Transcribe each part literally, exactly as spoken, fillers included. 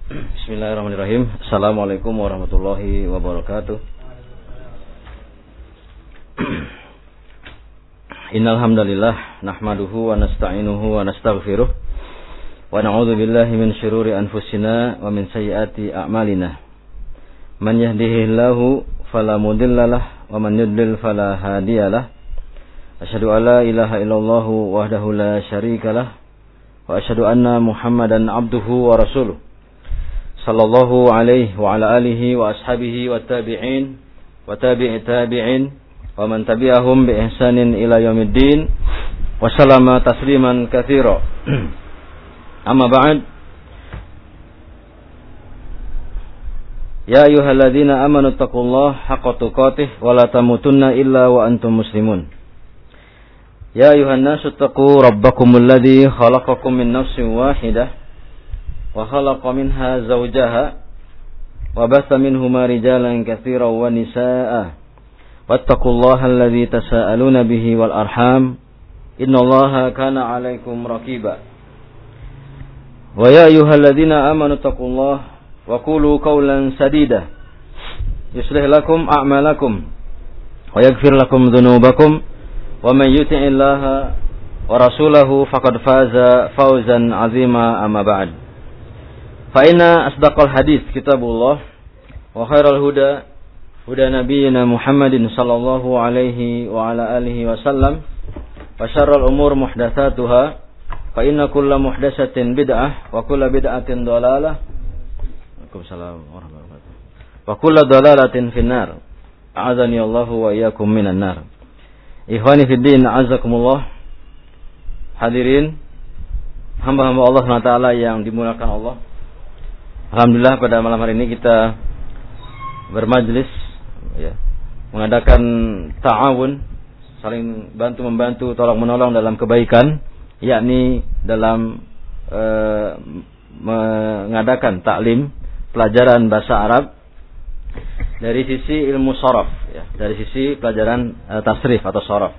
Bismillahirrahmanirrahim. Assalamualaikum warahmatullahi wabarakatuh. Innal hamdalillah nahmaduhu wa nasta'inuhu wa nastaghfiruh wa na'udzu billahi min syururi anfusina wa min sayyiati a'malina. Man yahdihillahu fala mudhillalah wa man yudlil fala hadiyalah. Asyhadu an la ilaha illallah wahdahu la syarikalah wa asyhadu anna Muhammadan abduhu wa rasuluh. Sallallahu alaihi wa ala alihi wa ashabihi wa tabi'in wa tabi'i tabi'in wa man tabi'ahum bi ihsanin ila yaumiddin wa sallama tasliman katsira. Amma ba'd. Ya ayyuhalladzina amanu taqullaha haqqa tuqatih wa la tamutunna illa wa antum muslimun. Ya ayyuhan nasu taqu rabbakumul ladzi khalaqakum min nafsin wahidah wa khalaqa minha zawjaha wa batha minhuma rijalan katsiran wa nisaa'a wattaqullaha alladzi tasaaluna bihi wal arham innallaha kana 'alaikum raqiba. Wa ya ayyuhalladzina amanu taqullaha wa qulu qawlan sadida yuslih lakum a'malakum wa yaghfir lakum dhunubakum wa man yuti'illaha wa rasulahu faqad faza fawzan 'azima amma ba'd. Fa inna asdaqal hadits kitabullah wa khairal huda huda nabiyyina Muhammadin sallallahu alaihi wa ala alihi wasallam wa syarrul umur muhdatsatuha fa inna kulla muhdatsatin bid'ah wa kulla bid'atin dhalalah. Waalaikumsalam warahmatullahi wabarakatuh. Wa kulla dhalalatin finnar. A'adzani Allahu wa iyyakum minan nar. Ikhwani fid din, a'azzakumullah. Hadirin hamba-hamba Allah Subhanahu wa taala yang dimuliakan Allah. Alhamdulillah pada malam hari ini kita bermajlis ya, mengadakan ta'awun, saling bantu membantu, tolong menolong dalam kebaikan, yakni dalam e, mengadakan taklim pelajaran bahasa Arab dari sisi ilmu sharaf ya, dari sisi pelajaran e, tasrif atau sharaf.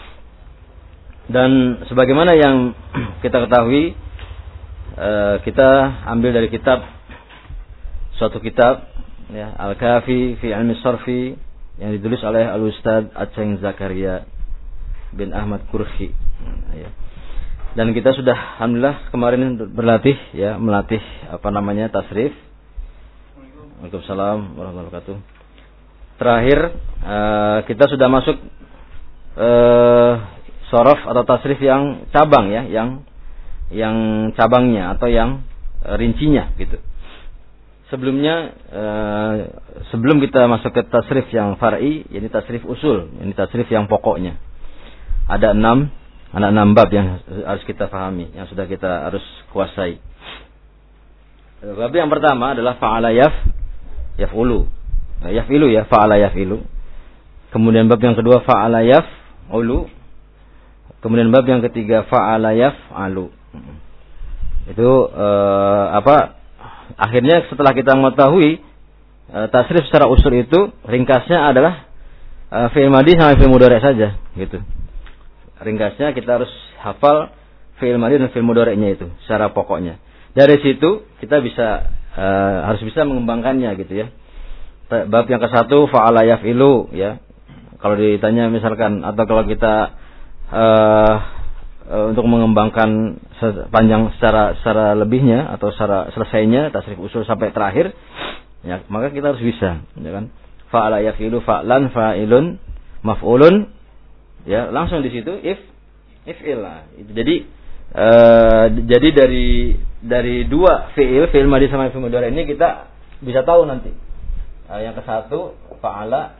Dan sebagaimana yang kita ketahui, e, kita ambil dari kitab suatu kitab ya, Al-Kafi fi Ilmi Sarfi yang ditulis oleh Al-Ustaz Aceng Zakaria bin Ahmad Kurhi ya. Dan kita sudah alhamdulillah kemarin berlatih ya, melatih apa namanya tasrif. Waalaikumsalam warahmatullahi wabarakatuh. Terakhir uh, kita sudah masuk uh, sharaf atau tasrif yang cabang ya, yang yang cabangnya atau yang uh, rincinya gitu. Sebelumnya eh, sebelum kita masuk ke tasrif yang far'i, ini tasrif usul, ini tasrif yang pokoknya. Ada enam, ada enam bab yang harus kita pahami, yang sudah kita harus kuasai. Bab yang pertama adalah fa'ala yaf, yaf'ulu. Nah, yaf'ilu ya, fa'ala yaf'ilu. Kemudian bab yang kedua fa'ala yaf'ulu. Kemudian bab yang ketiga fa'ala yaf'alu. Itu eh, apa? Akhirnya setelah kita mengetahui e, tasrif secara usul itu, ringkasnya adalah e, fi'il madhi sama fi'il mudhari' saja gitu. Ringkasnya kita harus hafal fi'il madhi dan fi'il mudhari'nya itu secara pokoknya. Dari situ kita bisa e, harus bisa mengembangkannya gitu ya. Bab yang ke satu fa'ala yaf'ilu ya. Kalau ditanya misalkan, atau kalau kita e, untuk mengembangkan panjang secara secara lebihnya atau secara selesainya tasrif usul sampai terakhir ya, maka kita harus bisa ya kan, fa'ala yafilu fa'lan fa'ilun maf'ulun ya, langsung di situ if if'il lah itu. Jadi uh, jadi dari dari dua fi'il fi'il madhi sama fi'il mudhari ini kita bisa tahu nanti uh, yang ke satu fa'ala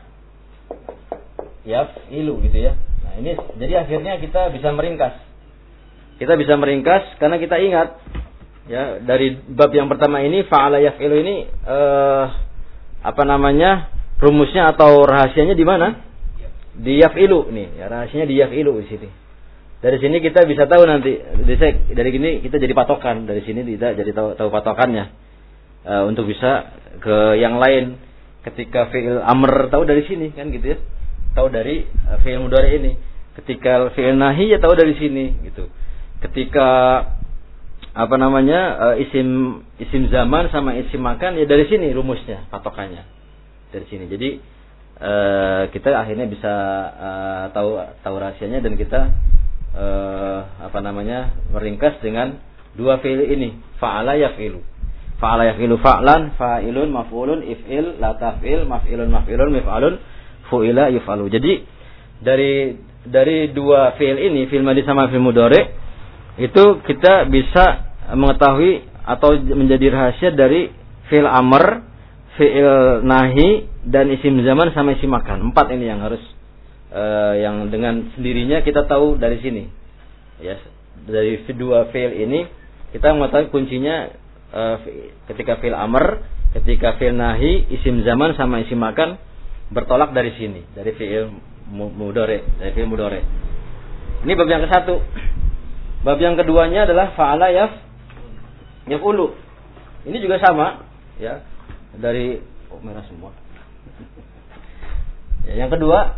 yaf'ilu gitu ya. Nah ini jadi akhirnya kita bisa meringkas. Kita bisa meringkas karena kita ingat ya, dari bab yang pertama ini fa'ala yaf'ilu ini eh, apa namanya, rumusnya atau rahasianya di mana? Di yaf'ilu nih, ya, rahasianya di yaf'ilu di sini. Dari sini kita bisa tahu nanti, dari, dari sini kita jadi patokan, dari sini kita jadi tahu, tahu patokannya e, untuk bisa ke yang lain. Ketika fi'il amr tahu dari sini kan gitu ya, tahu dari uh, fi'il mudhari ini. Ketika fi'il nahi ya tahu dari sini gitu. Ketika apa namanya uh, isim isim zaman sama isim makan ya dari sini rumusnya, patokannya dari sini. Jadi uh, kita akhirnya bisa uh, tahu tahu rahasianya dan kita uh, apa namanya meringkas dengan dua fi'il ini, fa'ala yaf'ilu. Fa'ala yaf'ilu fa'lan, fa'ilun maf'ulun, if'il la taf'il, maf'ilun maf'ilun, mif'alun fu'ila yuf'alu. Jadi dari dari dua fi'il ini, fi'il madhi sama fi'il mudhari, itu kita bisa mengetahui atau menjadi rahasia dari fi'il amr, fi'il nahi, dan isim zaman sama isim makan. Empat ini yang harus uh, yang dengan sendirinya kita tahu dari sini. Ya, dari dua fi'il ini kita mengetahui kuncinya uh, ketika fi'il amr, ketika fi'il nahi, isim zaman sama isim makan bertolak dari sini, dari fi'il mudhari, dari fi'il mudhari. Ini bab yang ke satu. Bab yang keduanya adalah fa'ala yaf yaf'ulu. Ini juga sama, ya. Dari oh, merah semua. Ya, yang kedua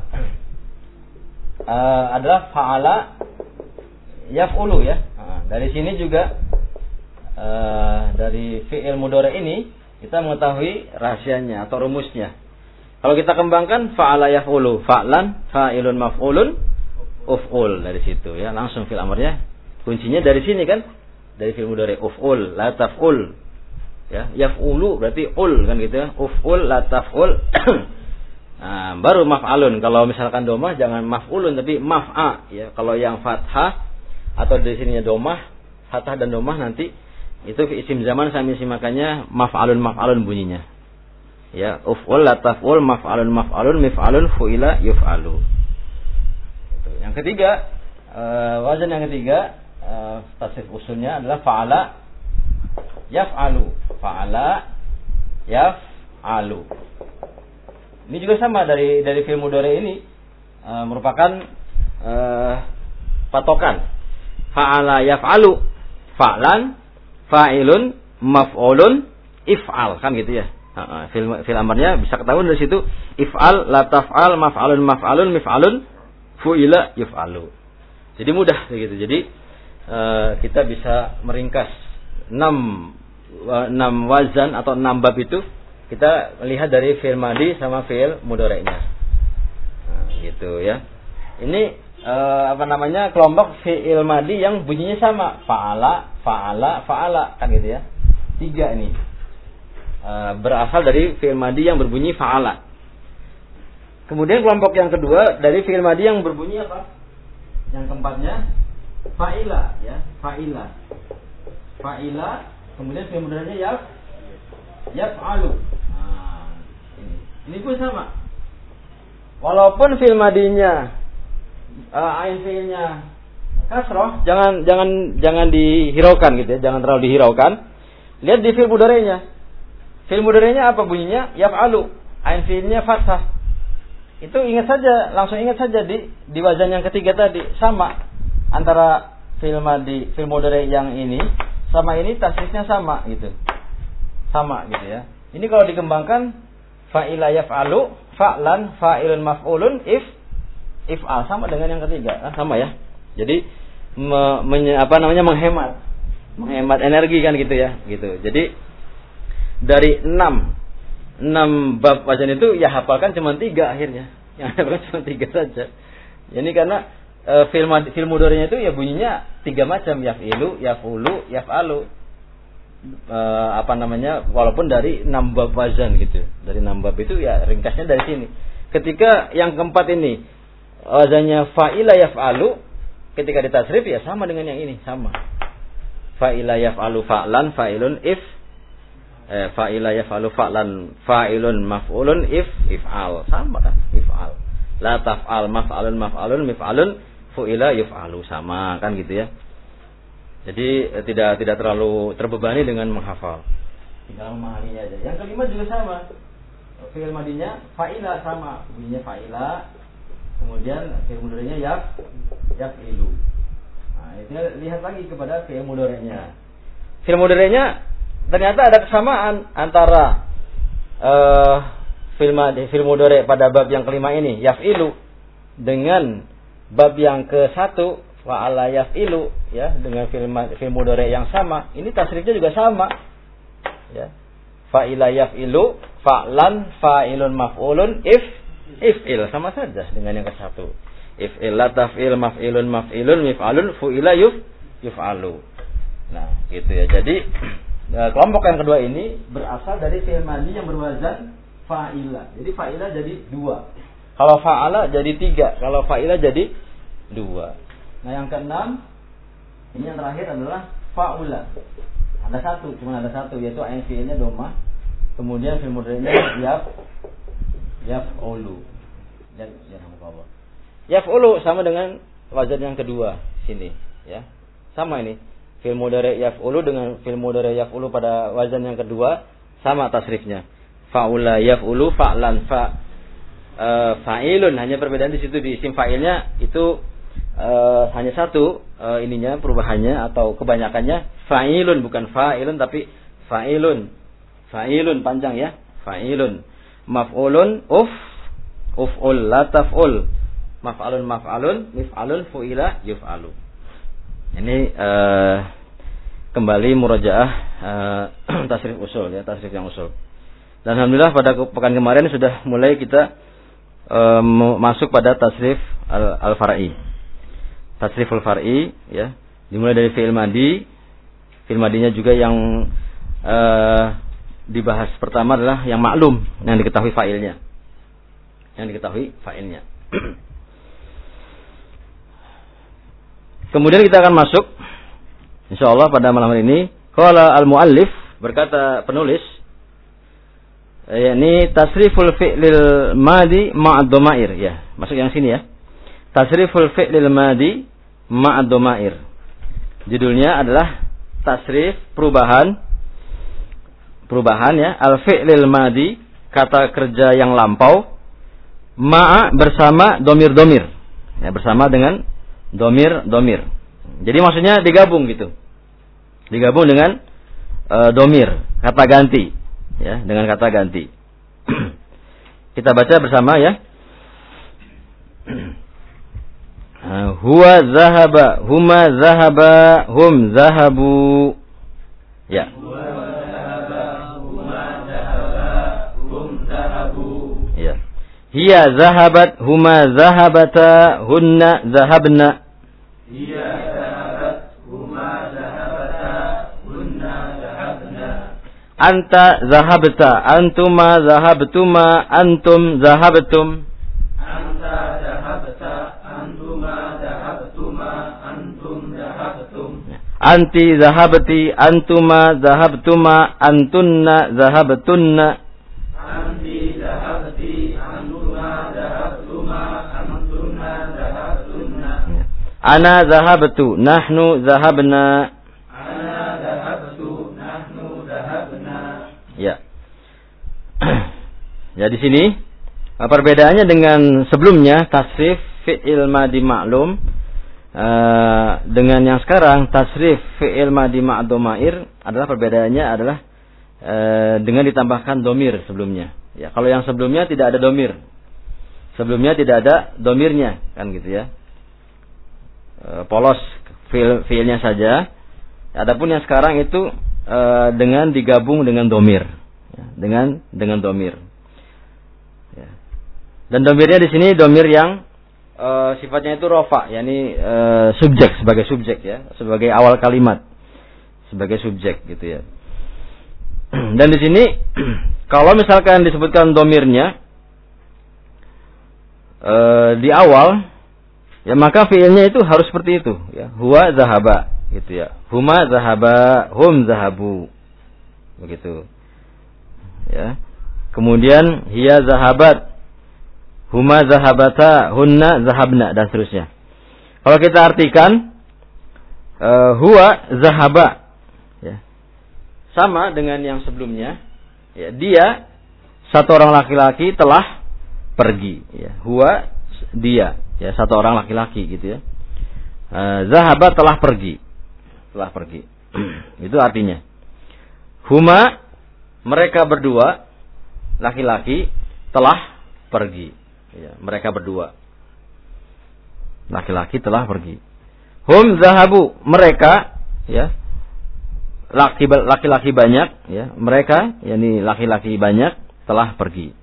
uh, adalah fa'ala yaf'ulu ya. Nah, dari sini juga uh, dari fi'il mudhari ini kita mengetahui rahasianya atau rumusnya. Kalau kita kembangkan fa'ala yaf'ulu, fa'lan, fa'ilun maf'ulun, uf'ul, dari situ ya, langsung fi'il amrnya. Kuncinya dari sini kan, dari fi'il mudhari, uf'ul la taf'ul. Ya, yaf'ulu berarti ul kan gitu ya. Uf'ul la taf'ul. Nah, baru maf'alun. Kalau misalkan domah jangan maf'ulun tapi maf'a ya. Kalau yang fathah atau di sininya domah, fathah dan domah nanti itu isim zaman sama isim makannya maf'alun maf'alun bunyinya. Ya, uf'ul la taf'ul, maf'alun maf'alun, mif'alun fu'ila yuf'alu. Itu. Yang ketiga, uh, wazan yang ketiga, uh, tasrif usulnya adalah fa'ala yaf'alu. Fa'ala yaf'alu. Ini juga sama dari dari fi'il mudhari ini uh, merupakan uh, patokan. Fa'ala yaf'alu, fa'lan, fa'ilun, maf'ulun, if'al, kan gitu ya. Uh, fil fil amarnya bisa ketahuan dari situ, if'al la taf'al, maf'alun maf'alun, mif'alun fu'ila yuf'alu. Jadi mudah begitu. Jadi uh, kita bisa meringkas enam enam wazan atau enam bab itu kita lihat dari fi'il madhi sama fi'il mudhari'nya. Nah, gitu ya. Ini uh, apa namanya? Kelompok fi'il madhi yang bunyinya sama, fa'ala, fa'ala, fa'ala, kan gitu ya. Tiga ini. Uh, berasal dari fi'il madhi yang berbunyi fa'ala. Kemudian kelompok yang kedua dari fi'il madhi yang berbunyi apa? Yang keempatnya fa'ila ya, fa'ila. Fa'ila, kemudian fi'il mudhari'nya yaf yaf'alu. Nah, ini. Ini pun sama. Walaupun fi'il madhinya uh, ain fi'ilnya kasroh, jangan jangan jangan dihiraukan gitu ya, jangan terlalu dihiraukan. Lihat di fi'il mudhari'nya. Fi'il mudhari'nya apa bunyinya? Yaf'alu. Ain fi'ilnya fathah. Itu ingat saja, langsung ingat saja di di wazan yang ketiga tadi, sama antara fi'il madhi, fi'il mudhari' yang ini sama ini tasrifnya sama gitu. Sama gitu ya. Ini kalau dikembangkan fa'ila yaf'alu, fa'lan, fa'ilun maf'ulun, if if'al, sama dengan yang ketiga, kan sama ya. Jadi me, menye, apa namanya menghemat. Menghemat energi kan gitu ya, gitu. Jadi dari enam enam bab wazan itu ya hafalkan cuma tiga akhirnya, yang hafalkan cuma tiga saja. Ini karena e, film film mudhari'nya itu ya bunyinya tiga macam, yaf'ilu, yaf'ulu, yaf'alu. E, apa namanya? Walaupun dari enam bab wazan gitu, dari enam bab itu ya ringkasnya dari sini. Ketika yang keempat ini wazannya fa'ila yaf'alu, ketika ditasrif ya sama dengan yang ini, sama. Fa'ila yaf'alu fa'lan, fa'ilun if Eh, fa'ila yaf'alu fa'lan, fa'ilun maf'ulun, if if'al, sama kan, if'al. La taf'al, maf'alun maf'alun, mif'alun fu'ila yuf'alu, sama kan gitu ya. Jadi eh, tidak tidak terlalu terbebani dengan menghafal, tinggal memahaminya aja. Yang kelima juga sama, fi'il madhinya fa'ila, sama bunyinya fa'ila, kemudian fi'il mudhari'nya yaf yaf'ilu. Nah, itu lihat lagi kepada fi'il mudhari'nya. Fi'il mudhari'nya ternyata ada kesamaan antara uh, fi'il madhi, fi'il mudhari' pada bab yang kelima ini yaf'ilu dengan bab yang ke satu fa'ala yaf'ilu ya dengan fi'il fi'il mudhari yang sama, ini tasrifnya juga sama. Ya. Fa'ila yaf'ilu, fa'lan, fa'ilun maf'ulun, if if'il sama saja dengan yang ke satu. If'il la taf'il maf'ilun maf'ilun mif'alun fu'ila yuf yuf'alu. Nah, gitu ya. Jadi ya, kelompok yang kedua ini berasal dari fi'il madhi yang berwazan fa'ila. Jadi fa'ila jadi dua. Kalau fa'ala jadi tiga. Kalau fa'ila jadi dua. Nah, yang keenam ini yang terakhir adalah fa'ula. Ada satu, cuma ada satu yaitu ain fi'ilnya dhammah. Kemudian fi'il mudhari'nya yaf yaf'ulu. Dan jangan lupa Allah. Yaf'ulu sama dengan wazan yang kedua sini, ya. Sama ini. Fi'il mudhari' yaf'ulu dengan fi'il mudhari' yaf'ulu pada wazan yang kedua sama tasrifnya. Fa'ula yaf'ulu fa'lan fa e, fa'ilun, hanya perbedaan di situ di isim fa'ilnya itu e, hanya satu e, ininya perubahannya atau kebanyakannya fa'ilun bukan fa'ilun tapi fa'ilun. Fa'ilun panjang ya. Fa'ilun. Maf'ulun uf uf'ul la taf'ul. Maf'alun maf'alun mif'alun fu'ila yuf'alu. Ini uh, kembali murajaah uh, tasrif usul ya, tasrif yang usul. Dan alhamdulillah pada pekan kemarin sudah mulai kita uh, masuk pada tasrif al- al-far'i. Tasrif al-far'i ya, dimulai dari fi'il madhi. Fi'il madhinya juga yang uh, dibahas pertama adalah yang maklum, yang diketahui fa'ilnya. Yang diketahui fa'ilnya. Kemudian kita akan masuk insyaallah pada malam hari ini. Qala al-muallif, berkata penulis, yakni tasriful fi'lil madhi ma'ad dhamair ya. Masuk yang sini ya. Tasriful fi'lil madhi ma'ad dhamair. Judulnya adalah tasrif perubahan perubahan ya, al-fi'lil madhi, kata kerja yang lampau, ma'a bersama domir-domir. Ya, bersama dengan domir domir. Jadi maksudnya digabung gitu. Digabung dengan e, domir, kata ganti ya, dengan kata ganti. Kita baca bersama ya. Huwa zahaba, huma zahaba, hum zahabu. Ya. Huwa zahaba, huma zahaba, hum zahabu. Ya. Hiya zahabat, huma zahabata, hunna zahabna. Hiya zahabat, huma zahabata, hunna zahabna. Anta zahabta, antuma zahabtuma, antum zahabtum. Anta zahabta, antuma zahabtuma, antum zahabtum. Anti zahabti, antuma zahabtuma, antunna zahabtunna. Anti zahabti, antuma zahabtuma, antunna zahabtunna. Ana zahabtu, nahnu zahabna. Ana zahabtu, nahnu zahabna. Ya. Ya di sini perbedaannya dengan sebelumnya tasrif fi'il madhi ma'lum uh, dengan yang sekarang tasrif fi'il madhi ma'ad dhamair adalah perbedaannya adalah uh, dengan ditambahkan domir sebelumnya. Ya, kalau yang sebelumnya tidak ada domir. Sebelumnya tidak ada domirnya, kan gitu ya. Polos fiil fiilnya saja. Adapun yang sekarang itu e, dengan digabung dengan domir, ya, dengan dengan domir. Ya. Dan domirnya di sini domir yang e, sifatnya itu rofa, yakni e, subjek sebagai subjek ya, sebagai awal kalimat, sebagai subjek gitu ya. Dan di sini kalau misalkan disebutkan domirnya e, di awal, ya maka fiilnya itu harus seperti itu ya. Huwa zahaba gitu ya. Huma zahaba, hum zahabu. Begitu. Ya. Kemudian hiya zahabat, huma zahabata, hunna zahabna dan seterusnya. Kalau kita artikan uh, huwa zahaba ya. Sama dengan yang sebelumnya. Ya, dia satu orang laki-laki telah pergi ya. Huwa dia ya, satu orang laki-laki gitu ya. Uh, Zahaba telah pergi. Telah pergi. Itu artinya. Huma, mereka berdua laki-laki telah pergi. Ya, mereka berdua laki-laki telah pergi. Hum zahabu, mereka, ya. Laki laki-laki banyak, ya. Mereka, yakni laki-laki banyak telah pergi.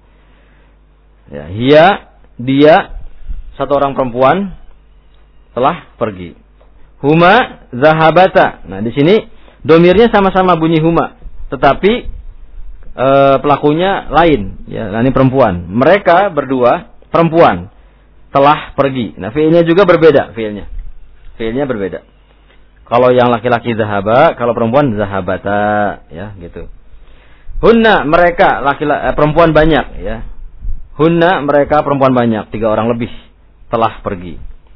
Ya, hiya, dia, satu orang perempuan telah pergi. Huma zahabata. Nah, di sini domirnya sama-sama bunyi huma, tetapi e, pelakunya lain, ya, ini perempuan. Mereka berdua perempuan telah pergi. Nah, fiilnya juga berbeda, fiilnya. Fiilnya berbeda. Kalau yang laki-laki zahaba, kalau perempuan zahabata, ya, gitu. Hunna, mereka laki-laki eh, perempuan banyak, ya. Hunna, mereka perempuan banyak, tiga orang lebih telah pergi.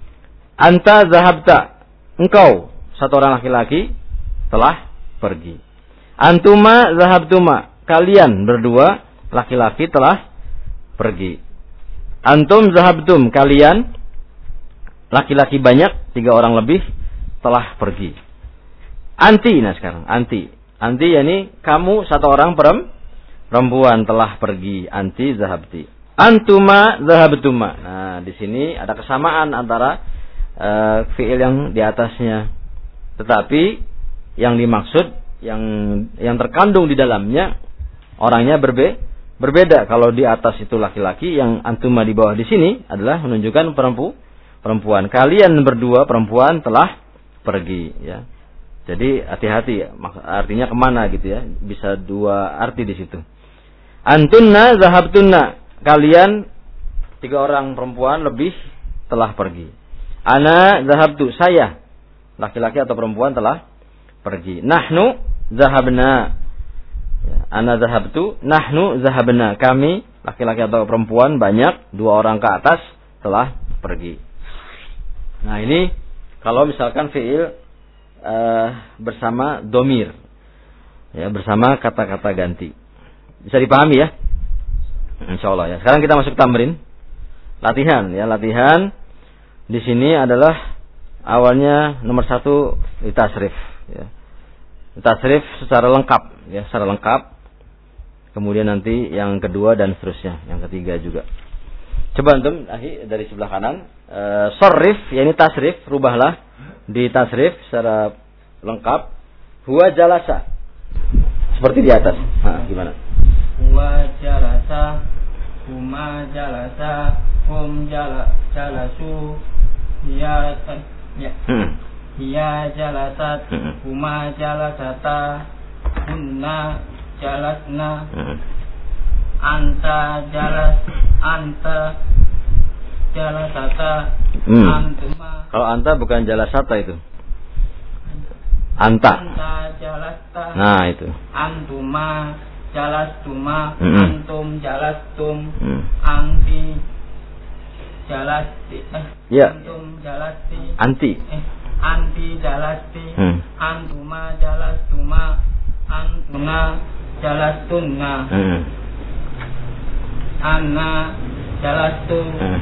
Anta zahabta, engkau satu orang laki-laki telah pergi. Antuma zahabtuma, kalian berdua laki-laki telah pergi. Antum zahabtum, kalian laki-laki banyak, tiga orang lebih telah pergi. Anti, nah sekarang anti, anti yakni kamu satu orang perempuan telah pergi. Anti zahabti. Antuma zahabtuma. Nah, di sini ada kesamaan antara uh, fiil yang di atasnya, tetapi yang dimaksud, yang yang terkandung di dalamnya orangnya berbe, berbeda. Kalau di atas itu laki-laki, yang antuma di bawah di sini adalah menunjukkan perempu, perempuan. Kalian berdua perempuan telah pergi, ya. Jadi hati-hati, artinya kemana gitu, ya. Bisa dua arti di situ. Antunna zahabtunna, kalian tiga orang perempuan lebih telah pergi. Ana zahabtu, saya laki-laki atau perempuan telah pergi. Nahnu zahabna, ya. Ana zahabtu, nahnu zahabna, kami laki-laki atau perempuan banyak, dua orang ke atas telah pergi. Nah, ini kalau misalkan fiil uh, bersama domir, ya, bersama kata-kata ganti, bisa dipahami, ya, insyaallah, ya. Sekarang kita masuk tamrin, latihan, ya, latihan. Di sini adalah awalnya nomor satu ditasrif, ya. Ditasrif secara lengkap, ya, secara lengkap. Kemudian nanti yang kedua dan seterusnya, yang ketiga juga. Coba antum ahi dari sebelah kanan, e, sorrif, yakni tasrif, rubahlah di tasrif secara lengkap. Huwa jalasa, seperti di atas. Nah, gimana? Huwa jalasa, huma jalasa, hum jala, jalasu, hiya, ya, hmm. hiya jalasat, hmm. huma jalasata, hunna jalasna, hmm. anta jalas, anta jalasata, hmm. antuma. Kalau anta bukan jalasata itu. Anta. Anta jalasta. Nah, itu. Antuma jalastuma, hmm. antum jalastum, hmm. anti jalasti, eh, ya. antum jalasti, anti, eh, anti jalasti, hmm. antuma jalastuma, antuna jalastunna, hmm. anna jalastu, hmm.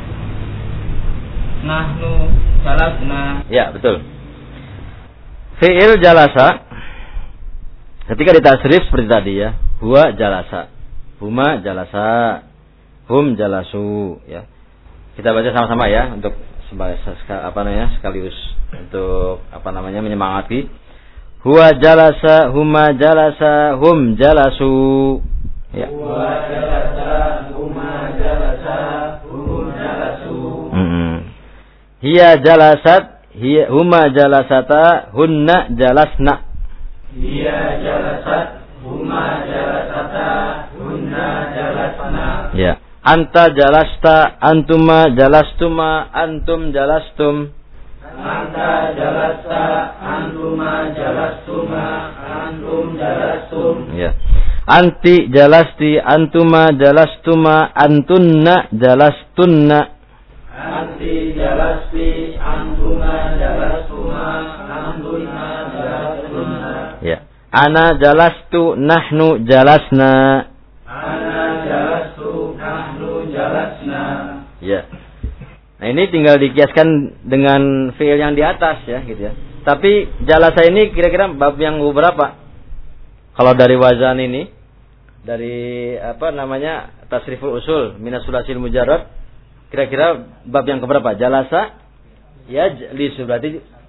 nahnu jalasna. Ya, betul. Fi'il jalasa ketika ditasrif seperti tadi, ya. Huwa jalasa, huma jalasa, hum jalasu, ya. Kita baca sama-sama, ya, untuk apa namanya sekaligus untuk apa namanya menyemangati. Huwa jalasa, huma jalasa, hum jalasu, ya. Huwa jalasa, huma jalasa, hum jalasu. Mm-hmm. Hiya jalasat, hiya huma jalasata, hunna jalasna. Hiya jalasat, huma jalasata, hunna jalasna. Ya. Anta jalasta, antuma jalastuma, antum jalastum. Anta jalasta, antuma jalastuma, antum jalastum. Ya. Anti jalasti, antuma jalastuma, antunna jalastunna. Anti jalasti, antuma jalastuma, antunna jalastunna. Ya. Ana jalastu, nahnu jalasna. Ana jalastu, nahnu jalasna. Ya. Nah, ini tinggal dikiaskan dengan fiil yang di atas, ya, gitu, ya. Tapi jalasa ini kira-kira bab yang berapa? Kalau dari wazan ini, dari apa namanya tasriful usul minas sulasil mujarrad, kira-kira bab yang keberapa? Jalasa, ya, jalisu, berarti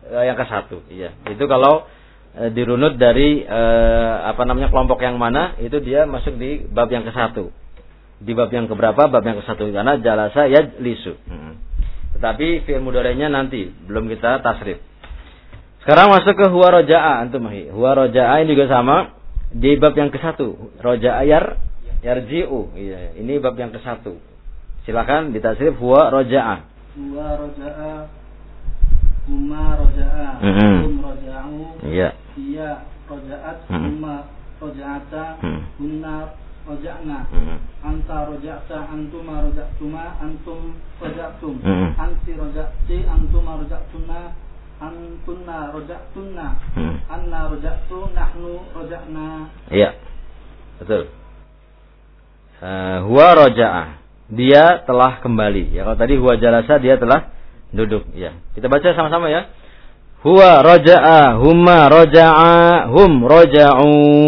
uh, yang ke satu. Iya. Itu kalau uh, dirunut dari uh, apa namanya kelompok yang mana, itu dia masuk di bab yang ke satu. Di bab yang keberapa? Bab yang ke satu. Karena jalasa yajlisu. Hmm. Tetapi fi'il mudhari'nya nanti belum kita tasrif. Sekarang masuk ke huwa roja'a antum mahi. Huwa roja'a ini juga sama di bab yang ke satu. Roja'a yar yarji'u. Iya, ini bab yang ke satu. Silakan ditasrif huwa roja'a. Huwa roja'a, huma roja'a, Mm-hmm. hum roja'u, Iya. iya roja'at, Mm-hmm. huma roja'ata, Mm-hmm. hunna roja'na, Mm-hmm. anta roja'ta, antuma roja'tuma, antum roja'tum, Mm-hmm. anti roja'ti, antuma roja'tuna, antunna roja'tunna, Mm-hmm. anna roja'tu, nahnu roja'na. Iya. Betul. Uh, huwa roja'a. Dia telah kembali. Ya, kalau tadi huwa jalasa dia telah duduk. Ya. Kita baca sama-sama ya. Huwa roja'a, huma roja'a, hum roja'u.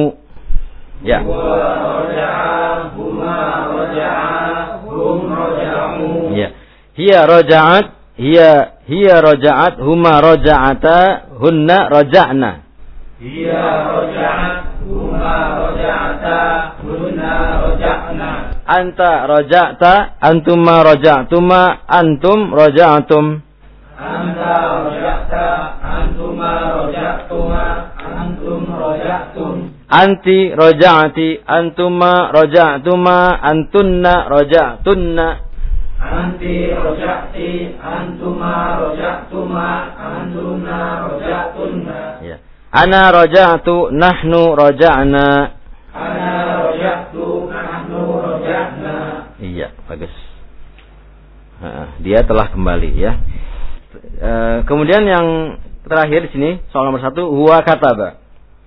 Ya. Huwa roja'a, huma roja'a, hum roja'u. Ya. Hiya roja'at, hiya hiya roja'at, huma roja'ata, hunna roja'na. Hiya roja'at, huma roja'ata, hunna roja'na. Anta roja'ta, antuma roja'tuma, antum roja'tum. Anta roja'ta, antuma roja'tuma, antum roja'tum. Anti roja'ati, antuma roja'tuma, antunna roja'tunna. Anti roja'ti, antuma roja'tuma, antunna roja'tunna. Ya. Ana roja'tu, nahnu roja'na. Ana roja'tu, nahnu roja'na. Iya, bagus. Nah, dia telah kembali ya. E, kemudian yang terakhir di sini soal nomor satu, huwa kataba.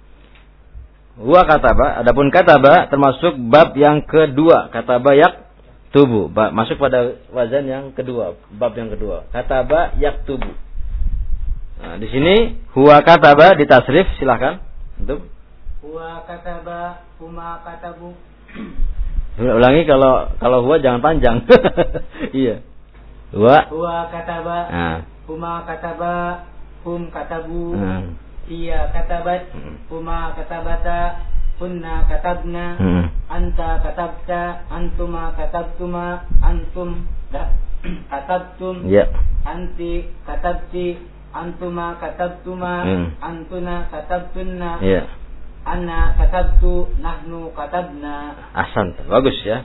Huwa kataba. Adapun kataba termasuk bab yang kedua. Kataba yak tubuh. Masuk pada wazan yang kedua. Bab yang kedua. Kataba yak tubuh. Nah, di sini huwa kataba ditasrif, silakan. Untuk Huwa kataba, huma katabu. ulangi kalau kalau huwa jangan panjang. Iya. Huwa. Huwa kataba, Nah. huma kataba, hum katabu. Hmm. Iya katabat, Hmm. huma katabata, hunna katabna, Hmm. anta katabta, antuma katabtuma, antum da, katabtum, Ya. anti katabti, antuma katabtuma, Hmm. antuna katabtunna, Ya. anna katabtu, nahnu katabna. Ahsan, bagus ya.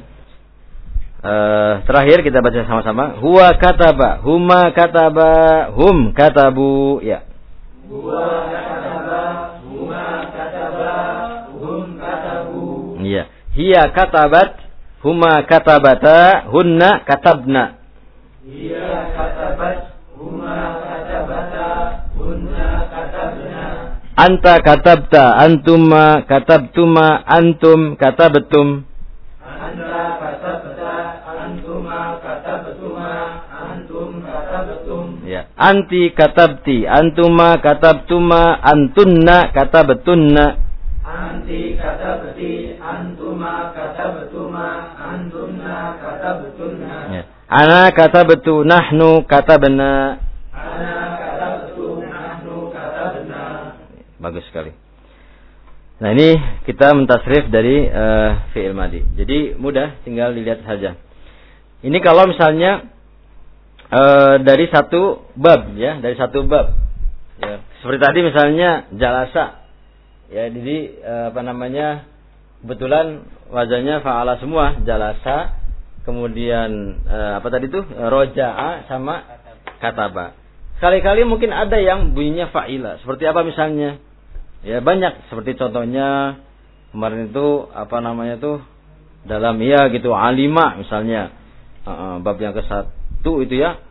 Uh, terakhir kita baca sama-sama. Huwa kataba, huma kataba, hum katabu. Ya. Huwa kataba, huma kataba, hum katabu. Ya. Hiya katabat, huma katabata, hunna katabna. Hiya katabat, huma katabata, hunna katabna. Anta katabta, antuma katabtuma, antum katabtum. Anta katabta, antuma katabtuma, antum katabtum. Ya. Anti katabti, antuma katabtuma, antunna katabtunna. Anti katabti, antuma katabtuma, antunna katabtunna. Ya. Ana katabtu, nahnu katabna. Ana katabtu, nahnu katabna. Bagus sekali. Nah, ini kita mentasrif dari uh, fi'il madi. Jadi mudah, tinggal dilihat saja. Ini kalau misalnya uh, dari satu bab ya, dari satu bab. Ya, seperti tadi misalnya jalasa. Ya, jadi uh, apa namanya? Kebetulan wazannya fa'ala semua, jalasa. Kemudian uh, apa tadi tuh? Roja'a sama kataba. Sekali-kali mungkin ada yang bunyinya fa'ila. Seperti apa misalnya? Ya banyak, seperti contohnya kemarin itu apa namanya tuh dalam ya gitu alima misalnya uh, bab yang ke satu itu ya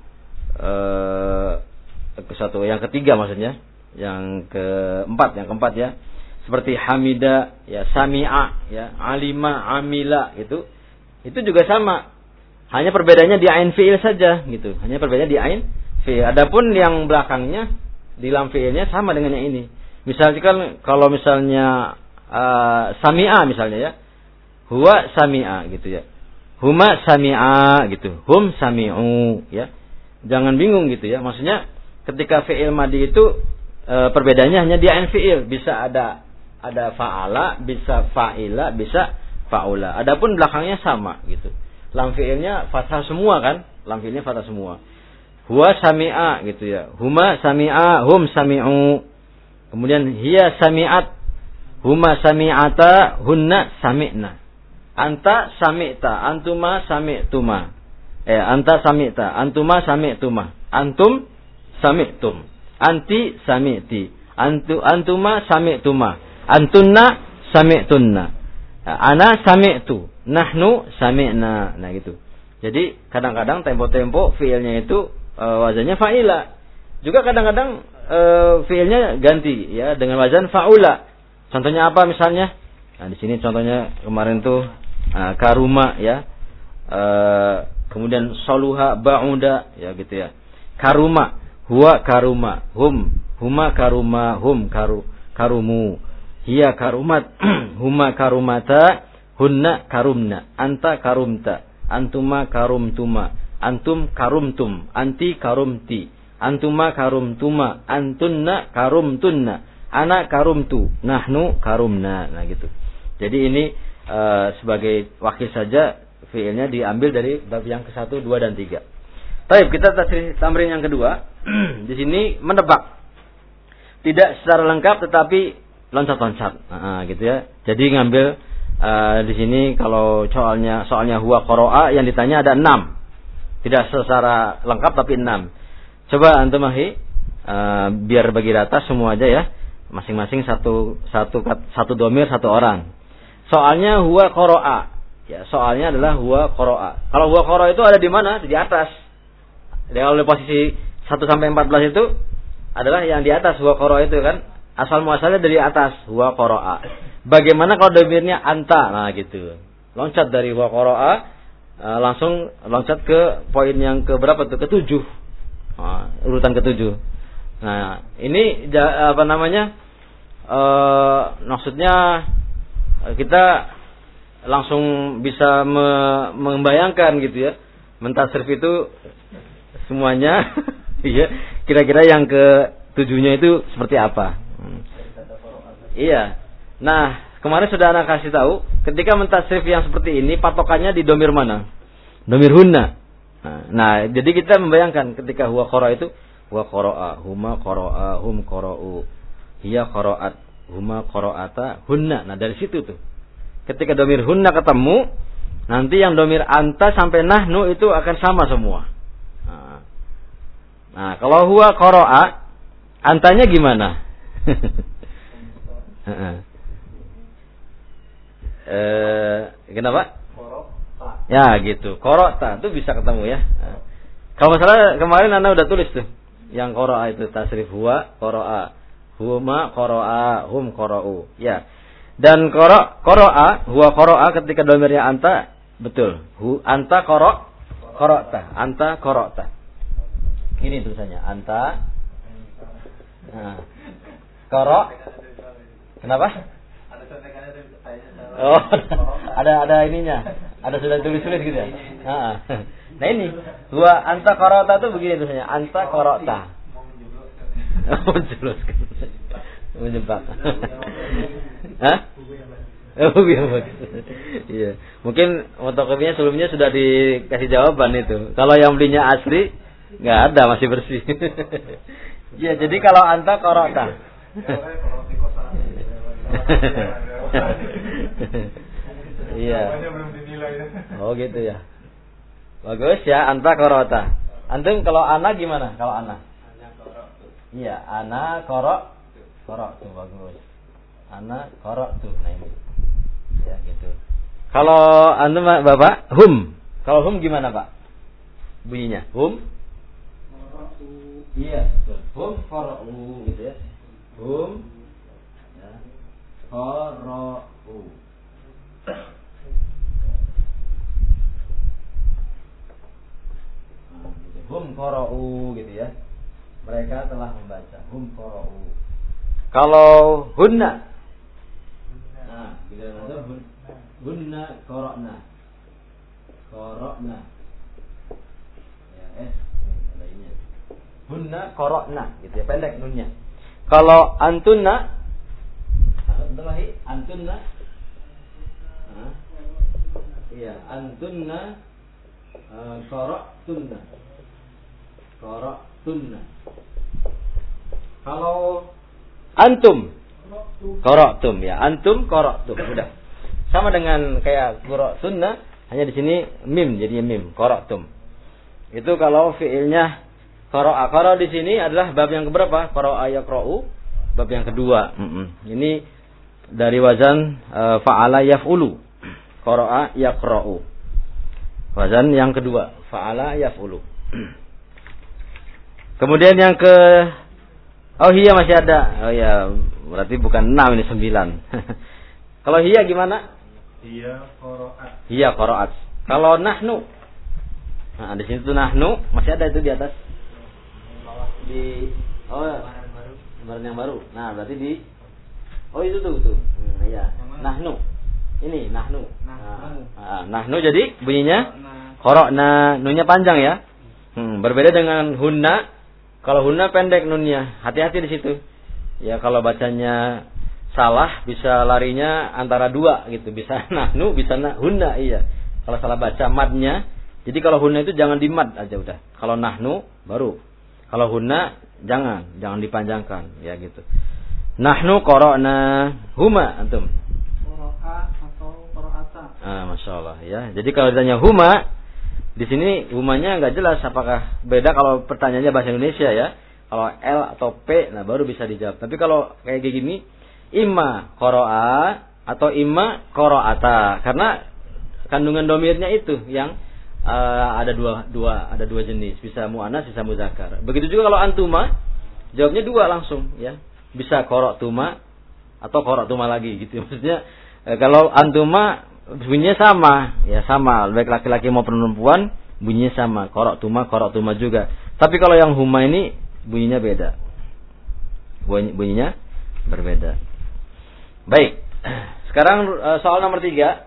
uh, ke satu yang ketiga maksudnya yang keempat yang keempat ya seperti hamida ya sami'a ya alima amila itu itu juga sama, hanya perbedaannya di ain fiil saja gitu, hanya perbedaannya di ain fiil. Adapun yang belakangnya di lam fiilnya sama dengan yang ini. Misalkan kalau misalnya uh, sami'a misalnya ya, huwa sami'a gitu ya, huma sami'a gitu, hum sami'u ya. Jangan bingung gitu ya. Maksudnya ketika fi'il madi itu e, perbedaannya hanya di ain fi'il, bisa ada ada fa'ala, bisa fa'ila, bisa fa'ula. Adapun belakangnya sama gitu. Lam fi'ilnya fathah semua kan? Lam fi'ilnya fathah semua. Huwa sami'a gitu ya. Huma sami'a, hum sami'u. Kemudian hiya sami'at, huma sami'ata, hunna sami'na. Anta sami'ta, antuma sami'tuma. Eh, anta sami'ta, antuma sami'tuma. Antum sami'tum. Anti sami'ti. Antu antuma sami'tuma. Antunna sami'tunna. Ana sami'tu. Nahnu sami'na. Nah gitu. Jadi kadang-kadang tempo-tempo fiilnya itu e, wazannya fa'ila. Juga kadang-kadang e, fiilnya ganti ya dengan wazan fa'ula. Contohnya apa misalnya? Nah di sini contohnya kemarin tuh e, karuma ya. E, kemudian soluha ba'uda ya gitu ya. Karuma, huwa karuma, hum, huma karuma, hum karu, karumu. Hiya karumat, huma karumata, hunna karumna, anta karumta, antuma karumtuma, antum karumtum, anti karumti, antuma karumtuma, antunna karumtunna, ana karumtu, nahnu karumna. Nah gitu. Jadi ini e, sebagai wakil saja fiilnya diambil dari bab yang ke satu, dua dan tiga. Baik, kita tasrih tamrin yang kedua. Di sini menebak. Tidak secara lengkap tetapi loncat-loncat, nah, gitu ya. Jadi ngambil uh, di sini kalau soalnya soalnya huwa qara'a yang ditanya ada enam, tidak secara lengkap tapi enam. Coba antum ahi, uh, biar bagi rata semua aja ya, masing-masing satu satu satu domir satu orang. Soalnya huwa qara'a, ya soalnya adalah huwa qara'a. Kalau huwa qara'a itu ada di mana? Di atas. Jadi kalau posisi satu sampai empat belas itu adalah yang di atas huwa qara'a itu kan. Asal muasalnya dari atas, huwa qara'a. Bagaimana kalau domirnya anta? Nah gitu. Loncat dari huwa qara'a, uh, langsung loncat ke poin yang ke berapa tuh? Ketujuh. Nah, urutan ketujuh. Nah ini apa namanya? Uh, maksudnya kita langsung bisa me membayangkan gitu ya. Mentasrif itu semuanya, iya. Kira-kira yang ke tujuhnya itu seperti apa? Hmm. Iya. Nah, kemarin sudah anak kasih tahu, ketika mentasrif yang seperti ini patokannya di domir mana? Domir hunna. Nah, nah, jadi kita membayangkan ketika huwa qara itu huwa qara'a, huma qara'a, hum qara'u, hiya qara'at, huma qara'ata, hunna. Nah, dari situ tuh. Ketika domir hunna ketemu, nanti yang domir anta sampai nahnu itu akan sama semua. Nah, nah kalau huwa qara'a, antanya gimana? eh, kenapa? Korota. Ya gitu. Korota itu bisa ketemu ya. Nah. Kalau masalah kemarin Anda udah tulis tuh. Yang qara'a itu tasrif huwa qara'a, huma qara'a, hum qara'u. Ya. Dan qara' qara'a, huwa qara'a ketika domirnya anta, betul. Hu anta qara' qara'ta, anta qara'ta. Ini tulisannya anta. Nah. Qara'. Kenapa? Oh, ada ada ininya. Ada sudah tulis-tulis gitu ya. Nah, nah ini huwa anta qara'ta itu begini tulisannya, anta qara'ta. Menjelaskan. Menjebak. Hah? Oh, iya bagus. Iya. Mungkin fotokopinya sebelumnya sudah dikasih jawaban itu. Kalau yang belinya asli enggak ada, masih bersih. Iya, jadi kalau anta qara'ta. Iya. Oh gitu ya. Bagus ya, anta qara'ta. Antum kalau ana gimana? Kalau ana? Iya, ana qara' qara'tu, bagus. Ana qara'tu. Nah ini. Ya gitu. Kalau antum Bapak, hum. Kalau hum gimana, Pak? Bunyinya hum. Iya, betul. Hum qara'u gitu ya. Hum ya. Qara'u. Hum qara'u gitu ya. Mereka telah membaca. Hum qara'u. Kalau hunna, nah, bila ada hunna qara'na, qara'na, ya, eh, ada ini. hunna qara'na gitu ya, pendek nunnya. Kalau antunna antunna iya, antunna uh, qara'tunna. Qara'tunna. Kalau antum qara'tum ya, antum qara'tum. Udah. Sama dengan kayak qara'tunna, hanya di sini mim jadinya mim, qara'tum. Itu kalau fiilnya qara'a. Qara'a di sini adalah bab yang keberapa? Qara'a yaqra'u, bab yang kedua. Mm-mm. Ini dari wazan uh, fa'ala yaf'ulu. Qara'a yaqra'u. Wazan yang kedua, fa'ala yaf'ulu. Kemudian yang ke oh hiya masih ada. Oh ya, berarti bukan enam ini sembilan. Kalau hiya gimana? Hiya qara'at. Hiya qara'at. Kalau nahnu. Nah, di sini tuh nahnu masih ada itu di atas. Di oh lembaran yang baru. Nah, berarti di oh itu tuh tuh. Hmm, iya. Nahnu. Ini nahnu. Nah, nahnu jadi bunyinya qara'na, nunnya panjang ya. Hmm, berbeda dengan hunna. Kalau hunna pendek nunnya. Hati-hati di situ. Ya kalau bacanya salah bisa larinya antara dua gitu. Bisa nahnu, bisa nah, hunna iya. Kalau salah baca madnya. Jadi kalau hunna itu jangan di mad aja udah. Kalau nahnu baru. Kalau hunna jangan, jangan dipanjangkan ya gitu. Nahnu qara'na huma antum. Qara'a atau qara'ata. Ah, masyaallah ya. Jadi kalau ditanya huma, di sini humanya nggak jelas apakah beda kalau pertanyaannya bahasa Indonesia ya. Kalau L atau P, nah baru bisa dijawab. Tapi kalau kayak gini, imma qara'a atau imma qara'ata, karena kandungan domirnya itu yang uh, ada dua dua ada dua jenis, bisa muannas bisa muzakkar. Begitu juga kalau antuma, jawabnya dua langsung ya. Bisa qara'tuma atau qara'tuma lagi gitu. Maksudnya eh, kalau antuma bunyinya sama, ya sama, baik laki-laki maupun perempuan bunyinya sama, qara'tuma qara'tuma juga. Tapi kalau yang huma ini bunyinya beda. Bunyi, bunyinya berbeda. Baik. Sekarang uh, soal nomor tiga.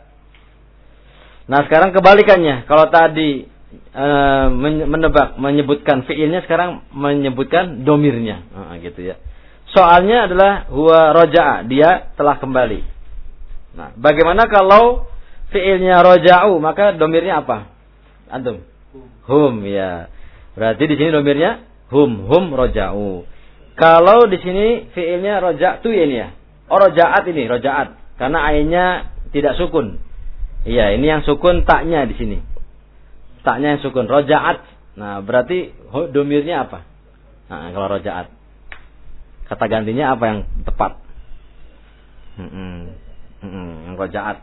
Nah, sekarang kebalikannya. Kalau tadi uh, menebak, menyebutkan fiilnya, sekarang menyebutkan domirnya. Nah, gitu ya. Soalnya adalah huwa roja'a, dia telah kembali. Nah, bagaimana kalau fiilnya roja'u, maka domirnya apa? Antum? Hum, ya. Berarti di sini domirnya hum, hum roja'u. Kalau di sini fiilnya roja'tu ya ini ya. Oh, roja'at ini, roja'at. Karena ainnya tidak sukun. Iya, ini yang sukun taknya di sini. Taknya yang sukun, roja'at. Nah, berarti domirnya apa? Nah, kalau roja'at. Kata gantinya apa yang tepat? Hmm, hmm, yang roja'at.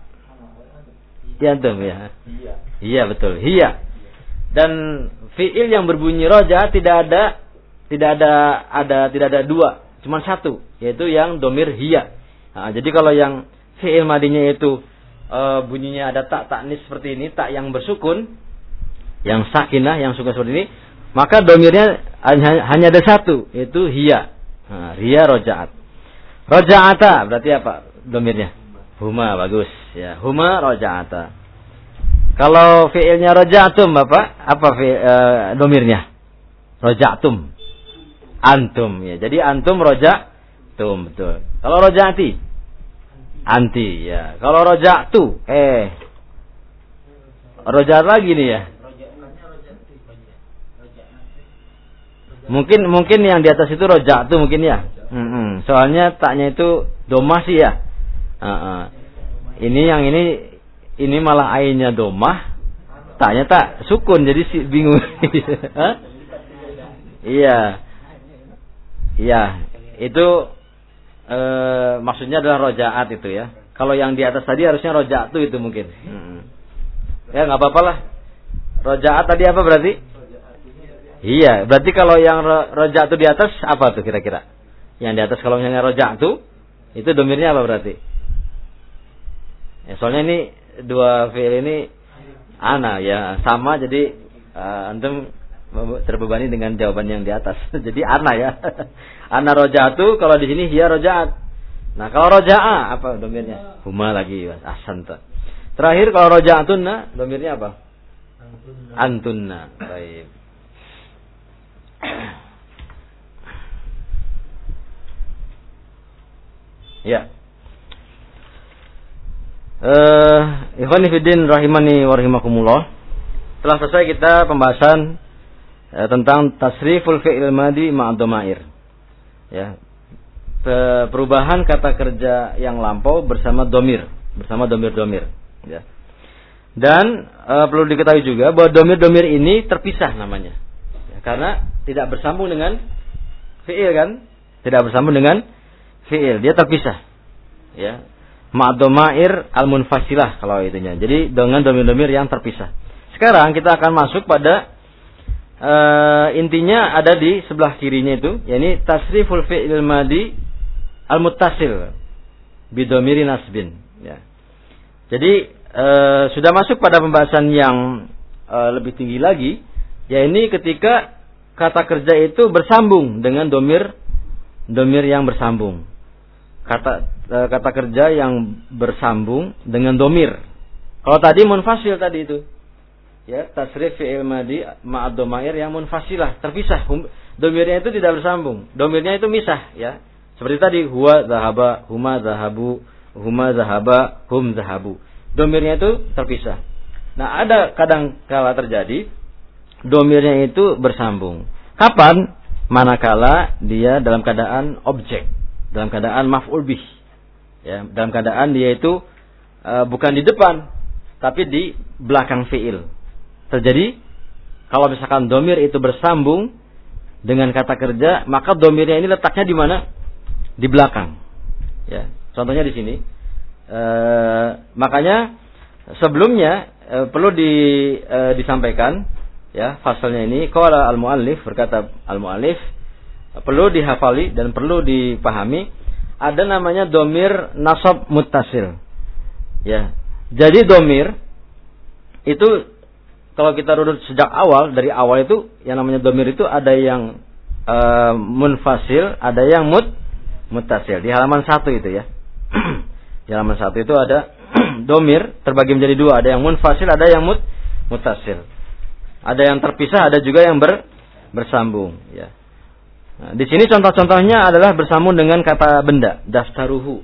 Iya antum ya. Iya. Iya betul. Hiya. Dan fiil yang berbunyi roja'at tidak ada tidak ada ada tidak ada dua, cuma satu, yaitu yang domir hiya. Nah, jadi kalau yang fiil madinya itu e, bunyinya ada tak taknis seperti ini, tak yang bersukun, yang sakinah, yang sukun seperti ini, maka domirnya hanya, hanya ada satu, yaitu hiya. Nah, hiya roja'at. Roja'ata berarti apa domirnya? Huma, bagus ya. Huma roja'ata. Kalau fiilnya roja'atum Bapak, apa fiil, e, domirnya? Roja'atum. Antum ya. Jadi antum roja'tum, betul. Kalau roja'ati? Anti ya. Kalau roja'tu, eh roja'at lagi nih ya. Mungkin mungkin yang di atas itu roja'tu mungkin ya. Hmm, soalnya taknya itu domah sih ya. Uh-uh. Ini yang ini ini malah ainnya domah, taknya tak sukun, jadi si bingung. Iya. Iya, itu e, maksudnya adalah roja'at itu ya. Kalau yang di atas tadi harusnya roja'tu itu mungkin. Hmm. Ya nggak apa-apa lah. Roja'at tadi apa berarti? Iya, berarti kalau yang roja'tu di atas apa tuh kira-kira? Yang di atas kalau misalnya roja'tu, itu domirnya apa berarti? Ya, soalnya ini dua fiil ini ana ya sama, jadi uh, antum terbebani dengan jawaban yang di atas. Jadi ana ya. Ana roja'tu, kalau di sini hiya roja'at. Nah, kalau roja'a apa domirnya? Huma lagi, Mas. Ahsanta. Terakhir kalau roja'tunna domirnya apa? Antunna. Baik. Ya. Eh, ikhwan fillah rahimani wa rahimakumullah. Telah selesai kita pembahasan eh, tentang tasriful fi'il madi ma'ad dhamair. Ya. Perubahan kata kerja yang lampau bersama domir, bersama domir-domir. Ya. Dan e, perlu diketahui juga bahwa domir-domir ini terpisah namanya, ya, karena tidak bersambung dengan fi'il kan, tidak bersambung dengan fi'il, dia terpisah. Ya, ma'ad-dhamair al-munfasilah kalau itunya. Jadi dengan domir-domir yang terpisah. Sekarang kita akan masuk pada e, intinya ada di sebelah kirinya itu, yakni tasriful fi'il madi al-muttasil bidomiri nasbin. Ya. Jadi e, sudah masuk pada pembahasan yang e, lebih tinggi lagi, yakni ketika kata kerja itu bersambung dengan domir domir yang bersambung. Kata e, kata kerja yang bersambung dengan domir. Kalau tadi munfasil tadi itu, ya tasrif fi'il madi ma'ad dhamair yang munfasilah, terpisah. Domirnya itu tidak bersambung, domirnya itu misah, ya. Seperti tadi, huwa zahaba, huma zahabu, huma zahaba, hum zahabu. Domirnya itu terpisah. Nah, ada kadang kala terjadi domirnya itu bersambung. Kapan? Manakala dia dalam keadaan objek, dalam keadaan maf'ul bih. Ya, dalam keadaan dia itu uh, bukan di depan, tapi di belakang fi'il. Terjadi kalau misalkan domir itu bersambung dengan kata kerja, maka domirnya ini letaknya di mana? Di belakang. Ya, contohnya di sini. E, makanya sebelumnya e, perlu di, e, disampaikan, ya, fasalnya ini. Qala al-muallif, berkata al-muallif, perlu dihafali dan perlu dipahami. Ada namanya domir nasab muttasil. Ya, jadi domir itu kalau kita runut sejak awal, dari awal itu yang namanya domir itu ada yang e, munfasil, ada yang mut muttasil. Di halaman satu itu ya. Di halaman satu itu ada domir terbagi menjadi dua, ada yang munfasil, ada yang mut muttasil. Ada yang terpisah, ada juga yang ber, bersambung. Ya. Nah, di sini contoh-contohnya adalah bersambung dengan kata benda, daftaruhu,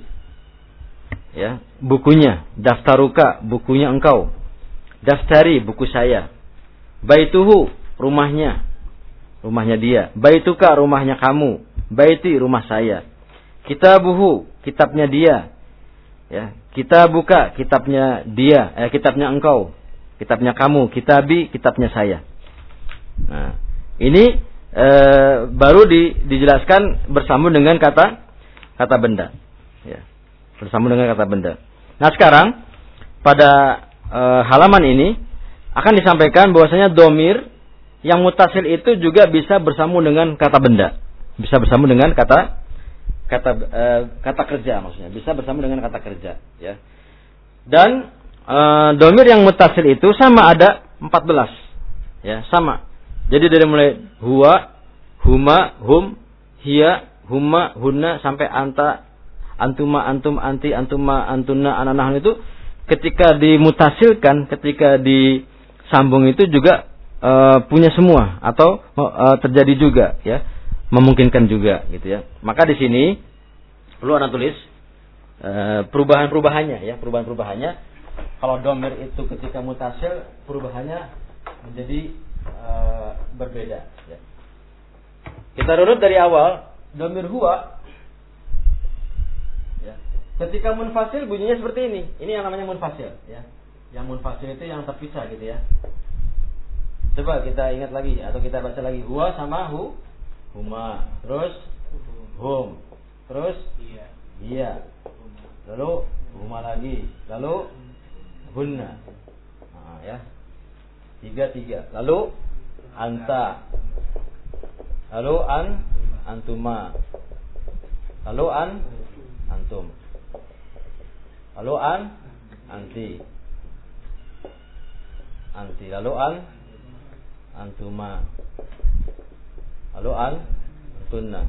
ya, bukunya, daftaruka, bukunya engkau, daftari, buku saya, baituhu, rumahnya, rumahnya dia, baituka, rumahnya kamu, baiti, rumah saya. Kitabuhu, kitabnya dia, ya. Kitabuka, kitabnya dia, eh, kitabnya engkau, kitabnya kamu, kitabi, kitabnya saya. Nah, ini eh, baru di, dijelaskan bersambung dengan kata kata benda, ya. Bersambung dengan kata benda. Nah, sekarang pada eh, halaman ini akan disampaikan bahwasanya domir yang mutasil itu juga bisa bersambung dengan kata benda, bisa bersambung dengan kata kata e, kata kerja, maksudnya bisa bersambung dengan kata kerja, ya. Dan e, domir yang mutasil itu sama ada empat belas, ya, sama. Jadi dari mulai huwa, huma, hum, hiya, huma, hunna sampai anta, antuma, antum, anti, antuma, antuna, ananah itu ketika dimutasilkan, ketika disambung itu juga e, punya semua atau e, terjadi juga, ya. Memungkinkan juga gitu ya. Maka di sini perlu Anda tulis e, perubahan-perubahannya ya, perubahan-perubahannya. Kalau domir itu ketika mutasil perubahannya menjadi e, berbeda ya. Kita runut dari awal, domir huwa ya. Ketika munfasil bunyinya seperti ini. Ini yang namanya munfasil ya. Yang munfasil itu yang terpisah gitu ya. Coba kita ingat lagi atau kita baca lagi, huwa sama hu, huma, terus hum, terus iya, iya, lalu huma lagi, lalu hunna, nah, ya, tiga tiga, lalu anta, lalu an, antuma, lalu an, antum, lalu an, anti, anti, lalu an, antuma, lalu an, antunna,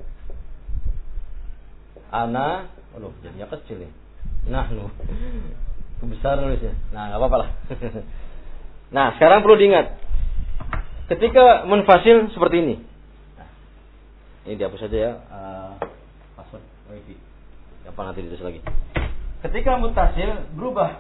ana, aduh jadinya kecil ya, nahnu, besar nulisnya, nah nggak apa-apa lah. Nah sekarang perlu diingat, ketika munfasil seperti ini, nah, ini dihapus saja ya, uh, password wifi, Apa nanti ditulis lagi? Ketika mutasil berubah.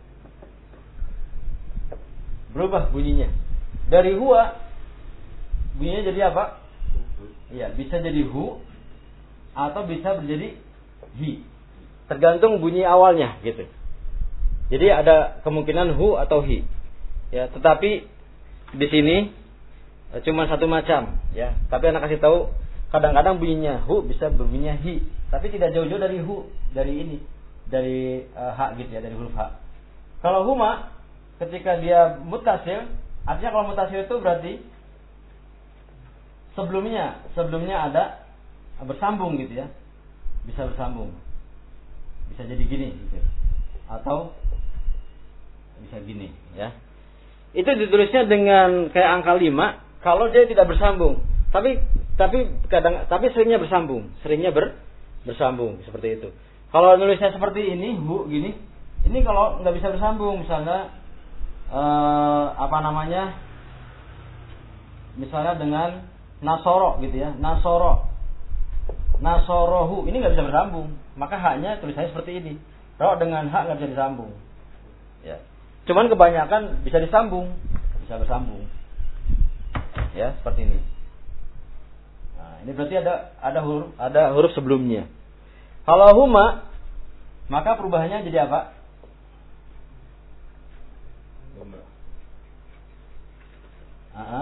Berubah bunyinya. Dari huwa bunyinya jadi apa? Iya, bisa jadi hu atau bisa menjadi hi. Tergantung bunyi awalnya gitu. Jadi ada kemungkinan hu atau hi. Ya, tetapi di sini cuma satu macam, ya. Tapi anak kasih tahu kadang-kadang bunyinya hu bisa berbunyinya hi, tapi tidak jauh-jauh dari hu, dari ini, dari uh, ha gitu ya, dari huruf ha. Kalau huma ketika dia mutasil, artinya kalau mutasil itu berarti sebelumnya sebelumnya ada bersambung gitu ya. Bisa bersambung. Bisa jadi gini gitu. Atau bisa gini ya. Itu ditulisnya dengan kayak angka lima kalau dia tidak bersambung. Tapi tapi kadang tapi seringnya bersambung, seringnya ber, bersambung seperti itu. Kalau nulisnya seperti ini, hu gini, ini kalau nggak bisa bersambung, misalnya eh, apa namanya? Misalnya dengan nasoro gitu ya, nasoro, nasorohu, ini nggak bisa bersambung, maka haknya tulisannya seperti ini. Kalau dengan hak nggak bisa disambung, ya. Cuman kebanyakan bisa disambung, bisa bersambung, ya seperti ini. Nah, ini berarti ada ada huruf ada huruf sebelumnya. Kalau huma, maka perubahannya jadi apa? Uh-huh.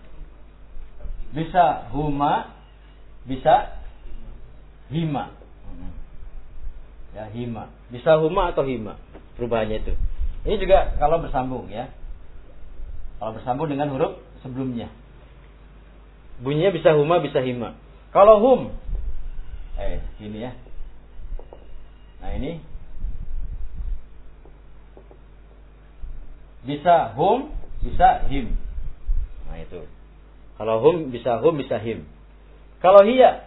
Bisa huma, bisa hima. Ya, hima. Bisa huma atau hima. Perubahannya itu. Ini juga kalau bersambung ya. Kalau bersambung dengan huruf sebelumnya. Bunyinya bisa huma, bisa hima. Kalau hum, eh ini ya. Nah ini bisa hum, bisa him. Nah itu. Kalau hum bisa hum, bisa him. Kalau hiya,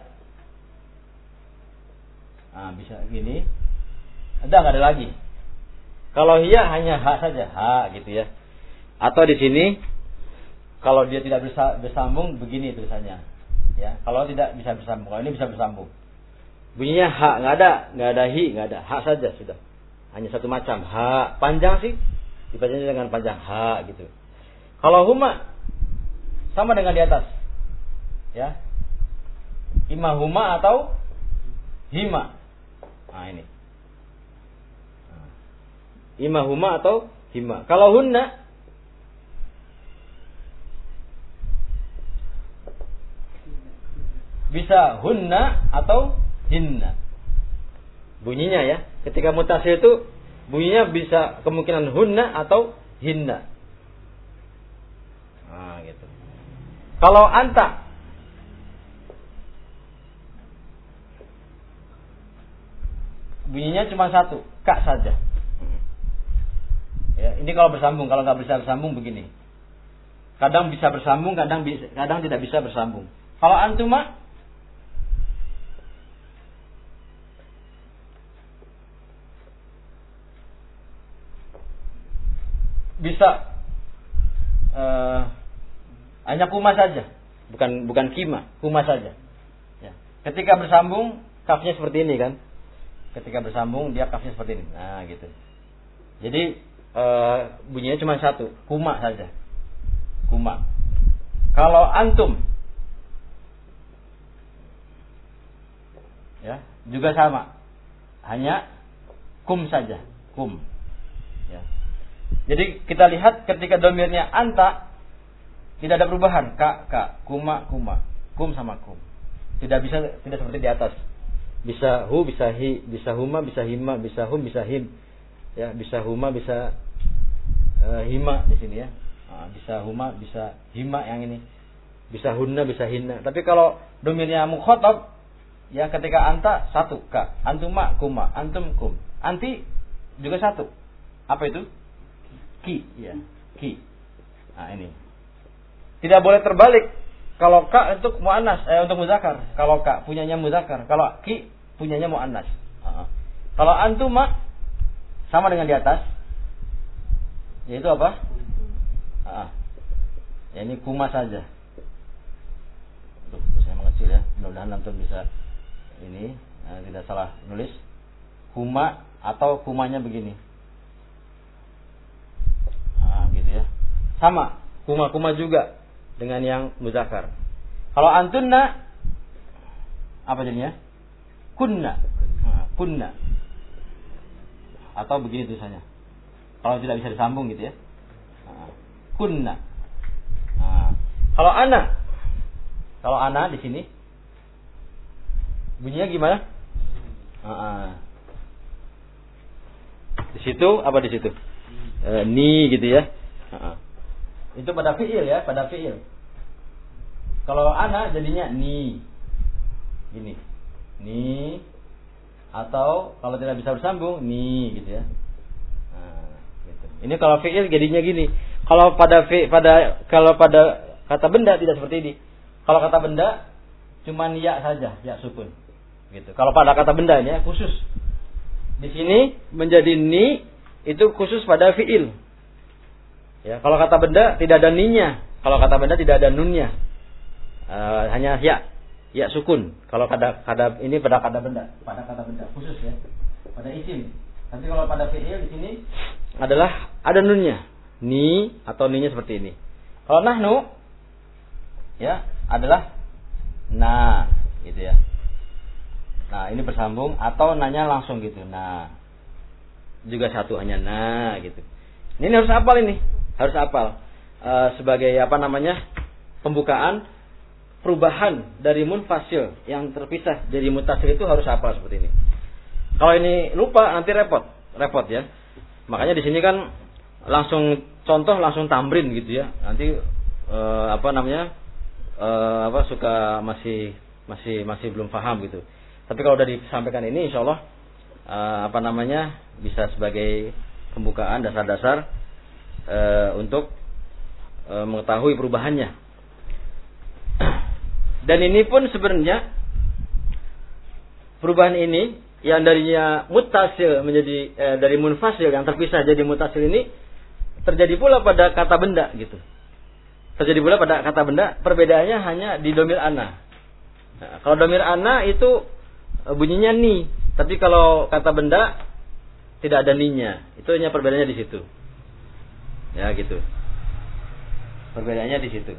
nah bisa gini. Ada nggak ada lagi? Kalau hiya hanya ha saja, ha gitu ya. Atau di sini kalau dia tidak bisa bersambung begini tulisannya. Ya, kalau tidak bisa bersambung, kalau ini bisa bersambung. Bunyinya ha, nggak ada, nggak ada hi, nggak ada, ha saja sudah. Hanya satu macam, ha. Panjang sih, dibacanya dengan panjang ha gitu. Kalau huma sama dengan di atas. Ya. Ima huma atau hima. Nah ini. Ima huma atau hima. Kalau hunna bisa hunna atau hinna. Bunyinya ya, ketika mutasi itu bunyinya bisa kemungkinan hunna atau hinna. Nah, gitu. Kalau anta bunyinya cuma satu, kak saja. Ya, ini kalau bersambung, kalau nggak bisa bersambung begini. Kadang bisa bersambung, kadang bisa, kadang tidak bisa bersambung. Kalau antuma bisa uh, hanya kuma saja, bukan bukan kima, kuma saja. Ya. Ketika bersambung, kafnya seperti ini kan. Ketika bersambung dia kafnya seperti ini. Nah, gitu. Jadi Uh, bunyinya cuma satu, kuma saja, kuma. Kalau antum, ya juga sama, hanya kum saja, kum. Ya. Jadi kita lihat ketika domirnya anta tidak ada perubahan, ka, ka, kuma, kuma, kum sama kum. Tidak bisa tidak seperti di atas. Bisa hu, bisa hi, bisa huma, bisa hima, bisa hum, bisa him. Ya, bisa huma, bisa uh, hima di sini ya. Nah, bisa huma, bisa hima yang ini. Bisa hunna, bisa hinna. Tapi kalau domirnya mukhatab, ya ketika anta satu ka, antuma kuma, antum kum. Anti juga satu. Apa itu? Ki, ya, ki. Nah, ini. Tidak boleh terbalik. Kalau ka untuk muannas, eh untuk muzakkar. Kalau ka punyanya muzakkar, kalau ki punyanya muannas. Uh-huh. Kalau antuma sama dengan di atas, yaitu apa? Ah, ya ini kuma saja. Tuh, saya mengecil ya. Mudah-mudahan antum bisa ini nah, tidak salah nulis. Huma atau kumanya begini. Nah, gitu ya. Sama, kuma-kuma juga dengan yang muzakkar. Kalau antunna apa jadinya? Kunna. Nah, kunna. Atau begini tulisannya. Kalau tidak bisa disambung gitu ya. Nah, kunna. Nah, kalau ana, kalau ana di sini bunyinya gimana? Nah, di situ apa di situ? E, ni gitu ya. Nah, itu pada fiil ya, pada fiil. Kalau ana jadinya ni, gini, ni, atau kalau tidak bisa bersambung ni gitu ya. Nah, gitu. Ini kalau fiil jadinya gini. Kalau pada fi, pada kalau pada kata benda tidak seperti ini. Kalau kata benda cuman ya saja, ya sukun. Gitu. Kalau pada kata benda ini ya, khusus. Di sini menjadi ni itu khusus pada fiil. Ya, kalau kata benda tidak ada ninya. Kalau kata benda tidak ada nunnya. Uh, hanya ya, ya sukun. Kalau pada kata ini pada kata benda, pada kata benda khusus ya. Pada isim. Tapi kalau pada fiil di sini adalah ada nunnya. Ni atau ninya seperti ini. Kalau nahnu ya adalah na gitu ya. Nah, ini bersambung atau nanya langsung gitu. Nah, juga satu hanya nah gitu. Ini harus hafal ini, harus hafal e, sebagai apa namanya pembukaan perubahan dari munfasil yang terpisah jadi mutasil itu harus hafal seperti ini. Kalau ini lupa nanti repot, repot ya. Makanya di sini kan langsung contoh langsung tamrin gitu ya. Nanti e, apa namanya e, apa suka masih masih masih belum paham gitu. Tapi kalau udah disampaikan ini, insya Allah uh, apa namanya bisa sebagai pembukaan dasar-dasar uh, untuk uh, mengetahui perubahannya. Dan ini pun sebenarnya perubahan ini yang darinya muttasil menjadi eh, dari munfasil yang terpisah jadi muttasil ini terjadi pula pada kata benda gitu. Terjadi pula pada kata benda, perbedaannya hanya di domir ana. Nah, kalau domir ana itu bunyinya ni, tapi kalau kata benda tidak ada ninya. Itu hanya perbedaannya di situ. Ya gitu. Perbedaannya di situ.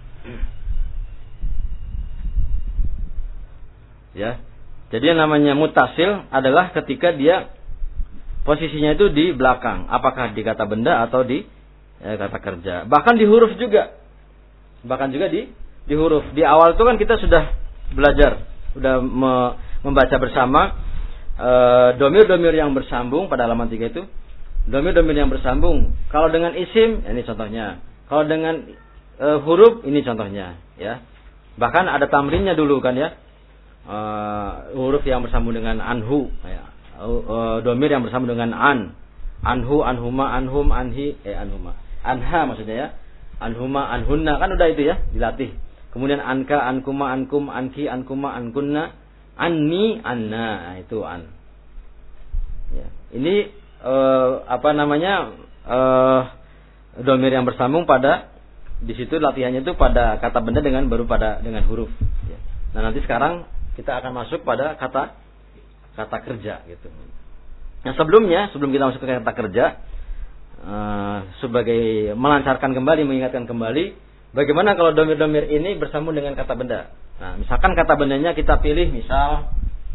Ya. Jadi yang namanya mutasil adalah ketika dia posisinya itu di belakang, apakah di kata benda atau di ya, kata kerja. Bahkan di huruf juga. Bahkan juga di di huruf. Di awal itu kan kita sudah belajar, sudah me, membaca bersama e, domir-domir yang bersambung pada halaman tiga itu. Domir-domir yang bersambung. Kalau dengan isim, ini contohnya. Kalau dengan e, huruf, ini contohnya. Ya. Bahkan ada tamrinnya dulu kan ya. E, huruf yang bersambung dengan anhu. Ya. E, domir yang bersambung dengan an. Anhu, anhuma, anhum, anhi. Eh, anhuma. Anha maksudnya ya. Anhuma, anhunna. Kan udah itu ya, dilatih. Kemudian anka, ankuma, ankum, anki, ankuma, ankunna. Anni, anna. Nah, itu an. Ya. Ini uh, apa namanya uh, domir yang bersambung pada di situ latihannya itu pada kata benda dengan baru pada dengan huruf. Ya. Nah nanti sekarang kita akan masuk pada kata kata kerja gitu. Nah sebelumnya sebelum kita masuk ke kata kerja uh, sebagai melancarkan kembali mengingatkan kembali bagaimana kalau domir-domir ini bersambung dengan kata benda. Nah, misalkan kata bendanya kita pilih misal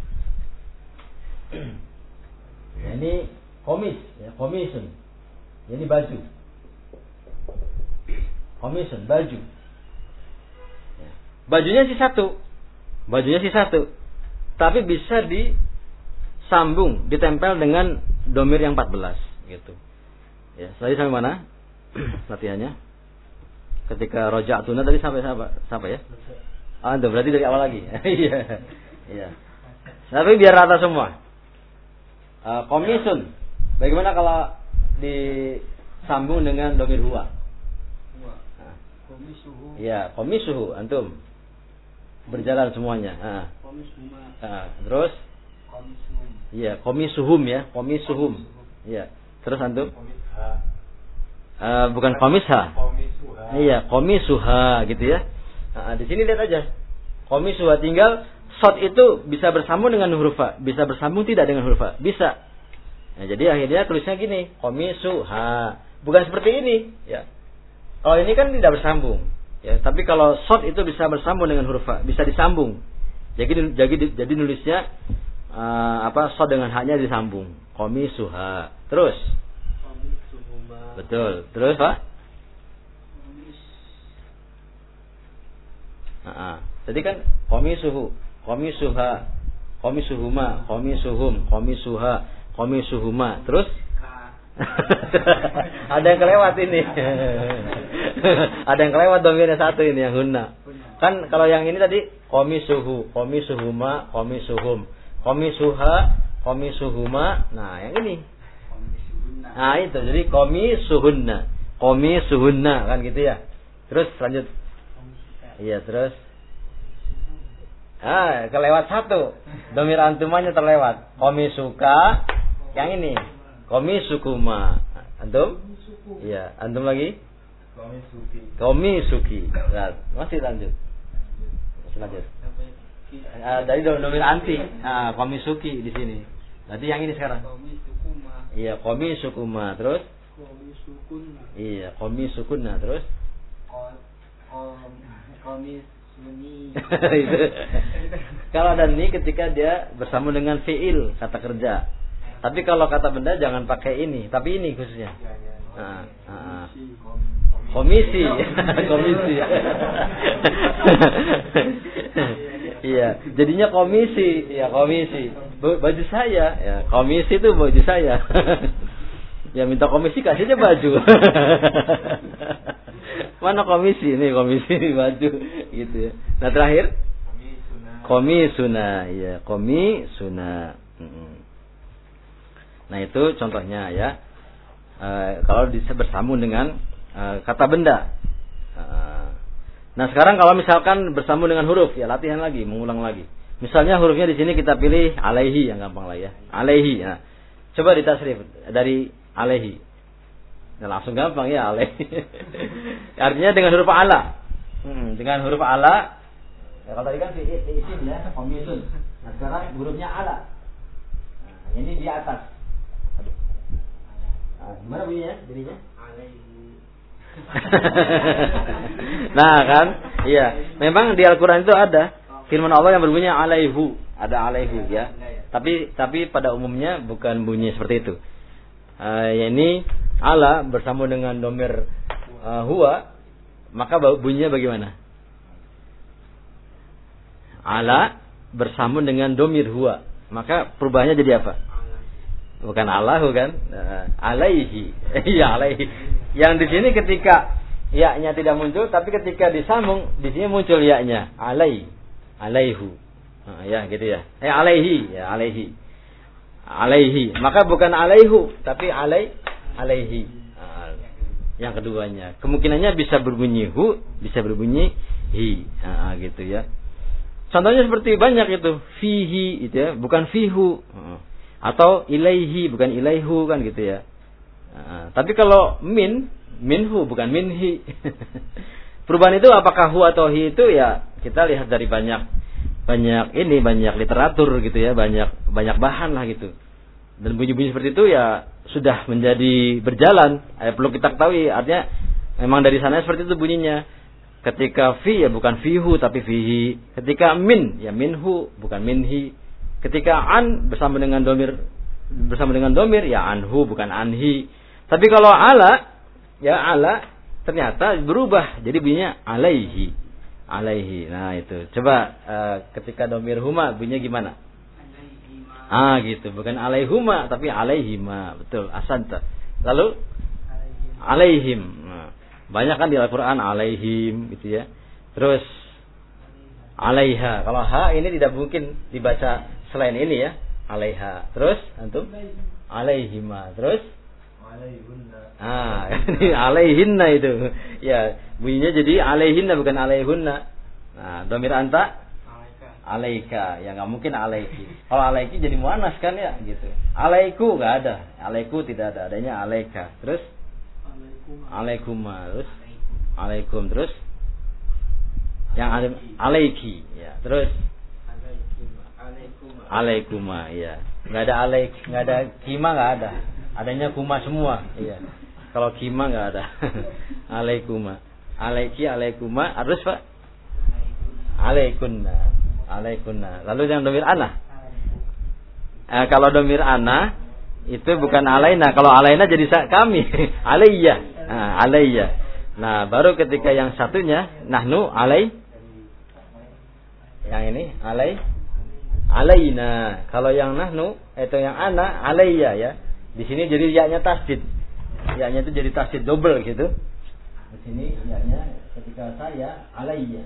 ya, ini komis, ya, komisun. Ini baju. Komisun, baju. Ya. Bajunya sih satu. Bajunya sih satu. Tapi bisa disambung, ditempel dengan domir yang empat belas gitu. Ya, tadi sampai mana? Latihannya. Ketika roja'tuna tadi sampai siapa? Sampai ya? Ah, itu berarti dari awal lagi. Iya. Iya. Tapi biar rata semua. Uh, komisun. Bagaimana kalau disambung dengan domir huwa? Nah. Komisuhu. Iya, komisuhu antum. Berjalan semuanya. Nah. Komisuhuma. Nah, terus? Komisuhum. Iya, komisuhum ya, komisuhum. Iya. Terus antum? Uh, bukan komisha. Iya, komisuha gitu ya. Nah, di sini lihat aja. Komisuha tinggal shot itu bisa bersambung dengan huruf fa, bisa bersambung tidak dengan huruf fa, bisa. Nah, jadi akhirnya tulisnya gini, komisuha. Bukan seperti ini, ya. Kalau ini kan tidak bersambung, ya. Tapi kalau shot itu bisa bersambung dengan huruf fa, bisa disambung. Jadi jadi jadi nulisnya uh, apa shot dengan haknya disambung, komisuha. Terus, betul. Terus Pak? Nah, jadi kan komisuhu, komisuha, komisuhuma, komisuhum, komisuha, komisuhuma. Terus ada yang kelewat ini. Ada yang kelewat domirnya satu ini yang hunna. Kan kalau yang ini tadi komisuhu, komisuhuma, komisuhum, komisuha, komisuhuma. Nah, yang ini. Nah, itu jadi komisuhunna, komisuhunna kan gitu ya. Terus lanjut. Iya, terus ah, kelewat satu. Domir antumanya terlewat. Komisuka, yang ini. Komisukuma. Antum? Iya, antum lagi? Komisuki. Komisuki. Nah, masih lanjut. Masih lanjut. Ah, dari domir anti. Ah, komisuki di sini. Berarti yang ini sekarang. Iya, komisukuma. Terus? Iya, komisukunna. Terus? Komisuni. Kalau ada ni ketika dia bersama dengan fiil kata kerja. Tapi kalau kata benda jangan pakai ini, tapi ini khususnya. Nah, nah. Komisi, komisi. Iya, jadinya komisi, ya komisi. Baju saya, ya komisi itu baju saya. Ya minta komisi kasih aja baju. Mana komisi ini komisi baju gitu ya. Nah terakhir komisuna, ya komisuna. Nah itu contohnya ya. E, kalau bisa bersambung dengan e, kata benda. E, nah sekarang kalau misalkan bersambung dengan huruf ya latihan lagi, mengulang lagi. Misalnya hurufnya di sini kita pilih alaihi yang gampang lah ya. Alaihi. Nah, coba ditasrif dari alaihi. Nah, langsung gampang ya alaihi. Artinya dengan huruf ala. Hmm, dengan huruf ala. Ya, kalau tadi kan isim ya, komisun. Nah, sekarang hurufnya ala. Nah, ini di atas. Aduh. Nah, gimana bunyinya? Jadinya? Alaihi. Nah, kan? Iya. Memang di Al-Qur'an itu ada firman Allah yang berbunyi alaihu, ada alaihu ya. Tapi tapi pada umumnya bukan bunyi seperti itu. Uh, ya ini ala bersambung dengan domir uh, huwa, maka bunyinya bagaimana? Ala bersambung dengan domir huwa, maka perubahannya jadi apa? Bukan alahu kan? Uh, alaihi. Iya alaihi. Yang di sini ketika ya-nya tidak muncul, tapi ketika disambung di sini muncul ya-nya. Alai, alaihu. Uh, ya gitu ya. Eh alaihi, ya alaihi. Alaihi, maka bukan alaihu tapi alai alaihi. Nah, yang keduanya kemungkinannya bisa berbunyi hu, bisa berbunyi hi. Nah, gitu ya. Contohnya seperti banyak itu fihi itu ya, bukan fihu. Atau ilaihi bukan ilaihu kan gitu ya. Nah, tapi kalau min minhu bukan minhi. Perubahan itu apakah hu atau hi itu ya kita lihat dari banyak banyak ini banyak literatur gitu ya, banyak banyak bahan lah gitu. Dan bunyi-bunyi seperti itu ya sudah menjadi berjalan. Eh, perlu kita ketahui artinya memang dari sana seperti itu bunyinya. Ketika fi ya bukan fihu tapi fihi. Ketika min ya minhu bukan minhi. Ketika an bersama dengan domir bersama dengan domir ya anhu bukan anhi. Tapi kalau ala ya ala ternyata berubah jadi bunyinya alaihi. Alaihi. Nah itu. Coba uh, ketika domir huma bunyinya gimana? Alaihima. Ah gitu. Bukan alaihuma tapi alaihima. Betul. Asanta. Lalu alaihim. Nah, banyak kan di Al-Quran alaihim gitu ya. Terus alaiha. Kalau ha ini tidak mungkin dibaca selain ini ya. Alaiha. Terus antum? Alaihima. Terus? Alaihunna. Ah, ini alaihinna itu. Ya, bunyinya jadi alaihinna bukan alaihunna. Nah, domir anta? Alaika. Alaika. Ya nggak mungkin alaiki. Kalau alaiki jadi muannas kan ya, gitu. Alaiku nggak ada. Alaiku tidak ada. Adanya alaika. Terus? Alaikuma. Terus? Alaikum. Terus? Yang ada alaiki. Ya, terus? Alaikuma, iya. Enggak ada alaik, enggak ada kima, enggak ada. Adanya kuma semua, iya. Kalau kima enggak ada. Alaikuma. Alaiki, alaikuma, harus Pak? Alaikunna. Alaikunna. Lalu yang domir ana. Eh, kalau domir ana itu bukan alaina. Kalau alaina jadi kami. Alayya. Nah, alayya. Nah, baru ketika yang satunya nahnu alai. Yang ini alai. Alaina. Kalau yang nahnu itu yang ana alayya ya. Di sini jadi ya-nya tasdid. Ya-nya itu jadi tasdid double gitu. Di sini ya-nya ketika saya alayya.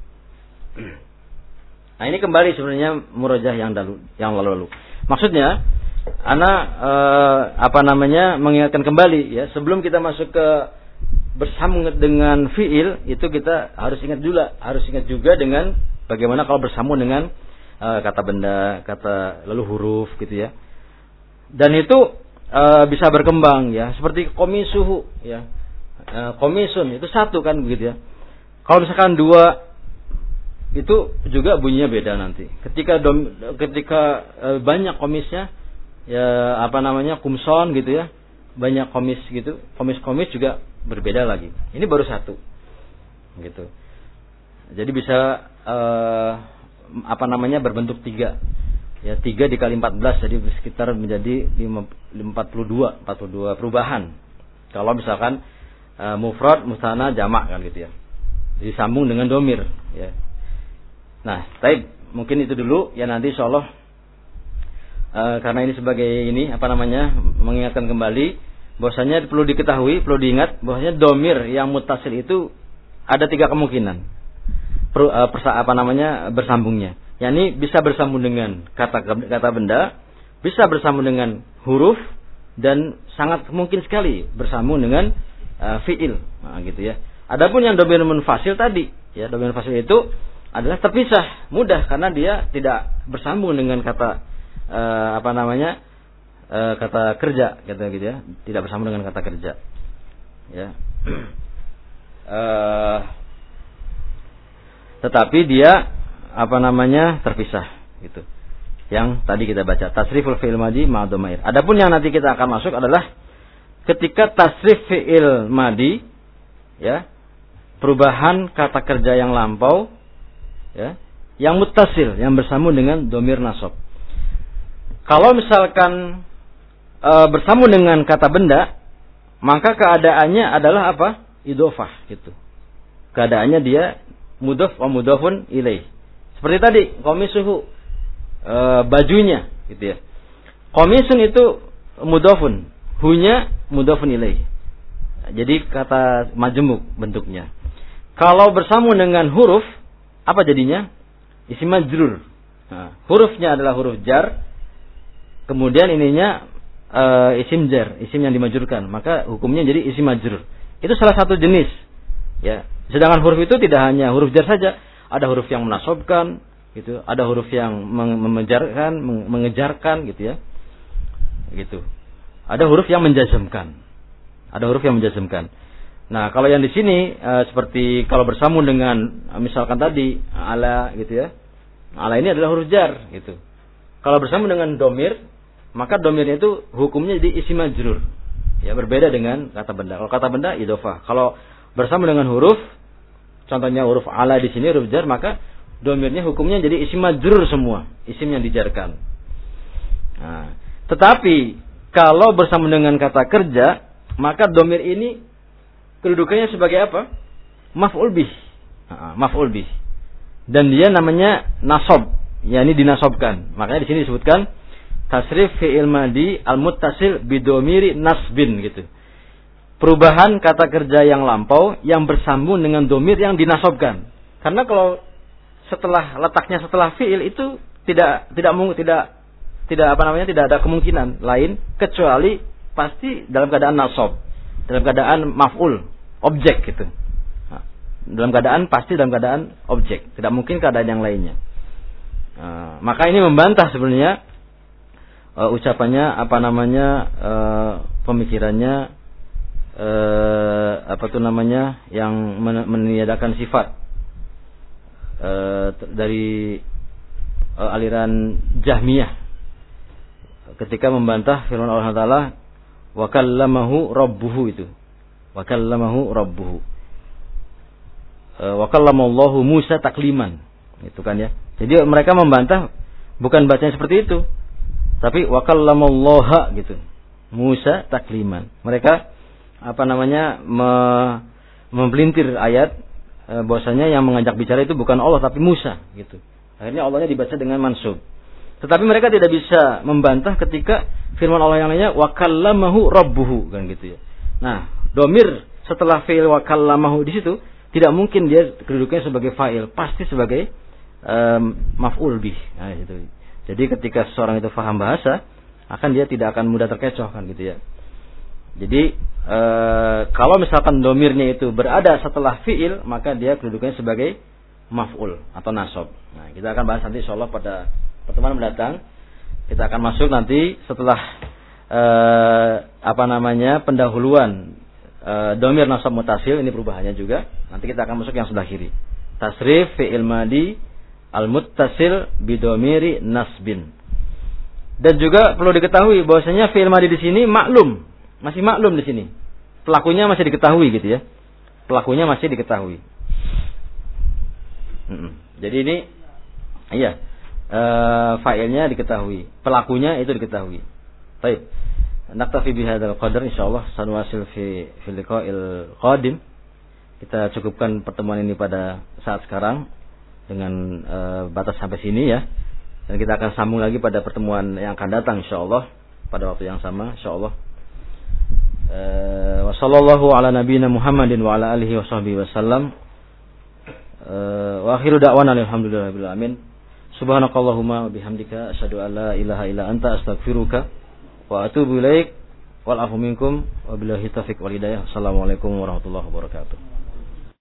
Nah, ini kembali sebenarnya murojah yang lalu, yang lalu-lalu. Maksudnya ana eh, apa namanya mengingatkan kembali ya, sebelum kita masuk ke bersambung dengan fiil itu kita harus ingat juga, harus ingat juga dengan bagaimana kalau bersambung dengan uh, kata benda, kata lalu huruf gitu ya. Dan itu uh, bisa berkembang ya, seperti komisuhu ya. Uh, komisun itu satu kan begitu ya. Kalau misalkan dua itu juga bunyinya beda nanti. Ketika dom, ketika uh, banyak komisnya ya apa namanya kumson gitu ya. Banyak komis gitu, komis-komis juga berbeda lagi. Ini baru satu. Gitu. Jadi bisa uh, apa namanya berbentuk tiga, ya tiga dikali empat belas, jadi sekitar menjadi empat puluh dua, empat puluh dua perubahan. Kalau misalkan uh, mufrad, musanna, jamak kan gitu ya, disambung dengan domir. Ya. Nah, baik, mungkin itu dulu ya nanti insyaallah uh, karena ini sebagai ini apa namanya mengingatkan kembali, bahwasanya perlu diketahui, perlu diingat bahwasanya domir yang mutasil itu ada tiga kemungkinan. Per, uh, persa, apa namanya bersambungnya. yakni bisa bersambung dengan kata kata benda, bisa bersambung dengan huruf, dan sangat mungkin sekali bersambung dengan uh, fiil. Nah, gitu ya. Adapun yang domir munfasil tadi, ya domir munfasil itu adalah terpisah, mudah karena dia tidak bersambung dengan kata uh, apa namanya uh, kata kerja, gitu, gitu ya, tidak bersambung dengan kata kerja. Ya. uh, tetapi dia apa namanya terpisah, gitu. Yang tadi kita baca tasriful fi'il madi ma dhamair. Adapun yang nanti kita akan masuk adalah ketika tasrif fi'il madi, ya, perubahan kata kerja yang lampau, ya, yang muttasil, yang bersambung dengan domir nasab. Kalau misalkan e, bersambung dengan kata benda, maka keadaannya adalah apa? Idhofah, gitu. Keadaannya dia mudhof wa mudhofun ilaih. Seperti tadi, qamisuhu, e, bajunya, gitu ya. Qamisun itu mudhofun, hunya mudhofun ilaih. Jadi kata majmuk bentuknya. Kalau bersambung dengan huruf, apa jadinya? Isim majrur. Nah, hurufnya adalah huruf jar. Kemudian ininya e, isim jar, isim yang dimajrurkan. Maka hukumnya jadi isim majrur. Itu salah satu jenis. Ya. Sedangkan huruf itu tidak hanya huruf jar saja. Ada huruf yang menasobkan, gitu. Ada huruf yang memenjarkan, mengejarkan, gitu ya. Gitu. Ada huruf yang menjazmkan. Ada huruf yang menjazmkan. Nah, kalau yang di sini e, seperti kalau bersambung dengan misalkan tadi ala, gitu ya. Ala ini adalah huruf jar, gitu. Kalau bersambung dengan domir, maka domirnya itu hukumnya jadi isim majrur. Ya, berbeda dengan kata benda. Kalau kata benda idhofah. Kalau bersambung dengan huruf, contohnya huruf ala di sini huruf jar, maka domirnya hukumnya jadi isim majrur semua, isim yang dijarkan. Nah, tetapi kalau bersambung dengan kata kerja, maka domir ini kedudukannya sebagai apa? Maf'ul bih. Nah, maf'ul bih. Dan dia namanya nasab, yakni dinasobkan. Makanya di sini disebutkan tasrif fi'il madi al-muttasil bidomiri nasbin, gitu. Perubahan kata kerja yang lampau yang bersambung dengan domir yang dinasobkan. Karena kalau setelah letaknya setelah fi'il itu tidak tidak tidak tidak apa namanya tidak ada kemungkinan lain kecuali pasti dalam keadaan nasab, dalam keadaan maf'ul, objek, gitu. Nah, dalam keadaan pasti dalam keadaan objek, tidak mungkin keadaan yang lainnya. Nah, maka ini membantah sebenarnya uh, ucapannya apa namanya uh, pemikirannya Uh, apa tuh namanya yang men- meniadakan sifat uh, dari uh, aliran Jahmiyah ketika membantah firman Allah Taala wa kallamahu rabbuhu itu. Wa kallamahu rabbuhu. Uh, wa kallamallahu Musa takliman. Itu kan ya. Jadi mereka membantah bukan bacanya seperti itu, tapi wa kallamallaha gitu. Musa takliman. Mereka apa namanya me, mempelintir ayat e, bahwasanya yang mengajak bicara itu bukan Allah tapi Musa gitu. Akhirnya Allahnya dibaca dengan mansub. Tetapi mereka tidak bisa membantah ketika firman Allah yang lainnya wa kallamahu rabbuhu kan gitu ya. Nah, domir setelah fi'il wa kallamahu di situ tidak mungkin dia kedudukannya sebagai fa'il, pasti sebagai Um, maf'ul bih. Nah, itu. Jadi ketika seorang itu faham bahasa, akan dia tidak akan mudah terkecoh kan gitu ya. Jadi e, kalau misalkan domirnya itu berada setelah fi'il, maka dia kedudukannya sebagai maf'ul atau nasab. Nah, kita akan bahas nanti insyaallah pada pertemuan mendatang. Kita akan masuk nanti setelah e, apa namanya pendahuluan e, domir nasab mutasil, ini perubahannya juga. Nanti kita akan masuk yang sebelah kiri. Tasrif fi'il madi al-muttasil bidomiri nasbin. Dan juga perlu diketahui bahwasanya fi'il madi di sini maklum, masih maklum di sini. Pelakunya masih diketahui gitu ya. Pelakunya masih diketahui. Hmm. Jadi ini iya, e, fa'ilnya diketahui, pelakunya itu diketahui. Baik. Naktafi bihadzal qadar insyaallah sanwasil fi fil liqa'il qadim. Kita cukupkan pertemuan ini pada saat sekarang dengan e, batas sampai sini ya. Dan kita akan sambung lagi pada pertemuan yang akan datang insyaallah pada waktu yang sama insyaallah. E, wa sallallahu ala nabiyyina Muhammadin wa ala alihi washabbihi wasallam. E, wa akhiru da'wana alhamdulillahirabbil alamin. Subhanakallahumma wa bihamdika asyhadu an la ilaha illa anta astaghfiruka wa atubu ilaik. Wal afu minkum wa billahi taufiq wal hidayah. Assalamualaikum warahmatullahi wabarakatuh.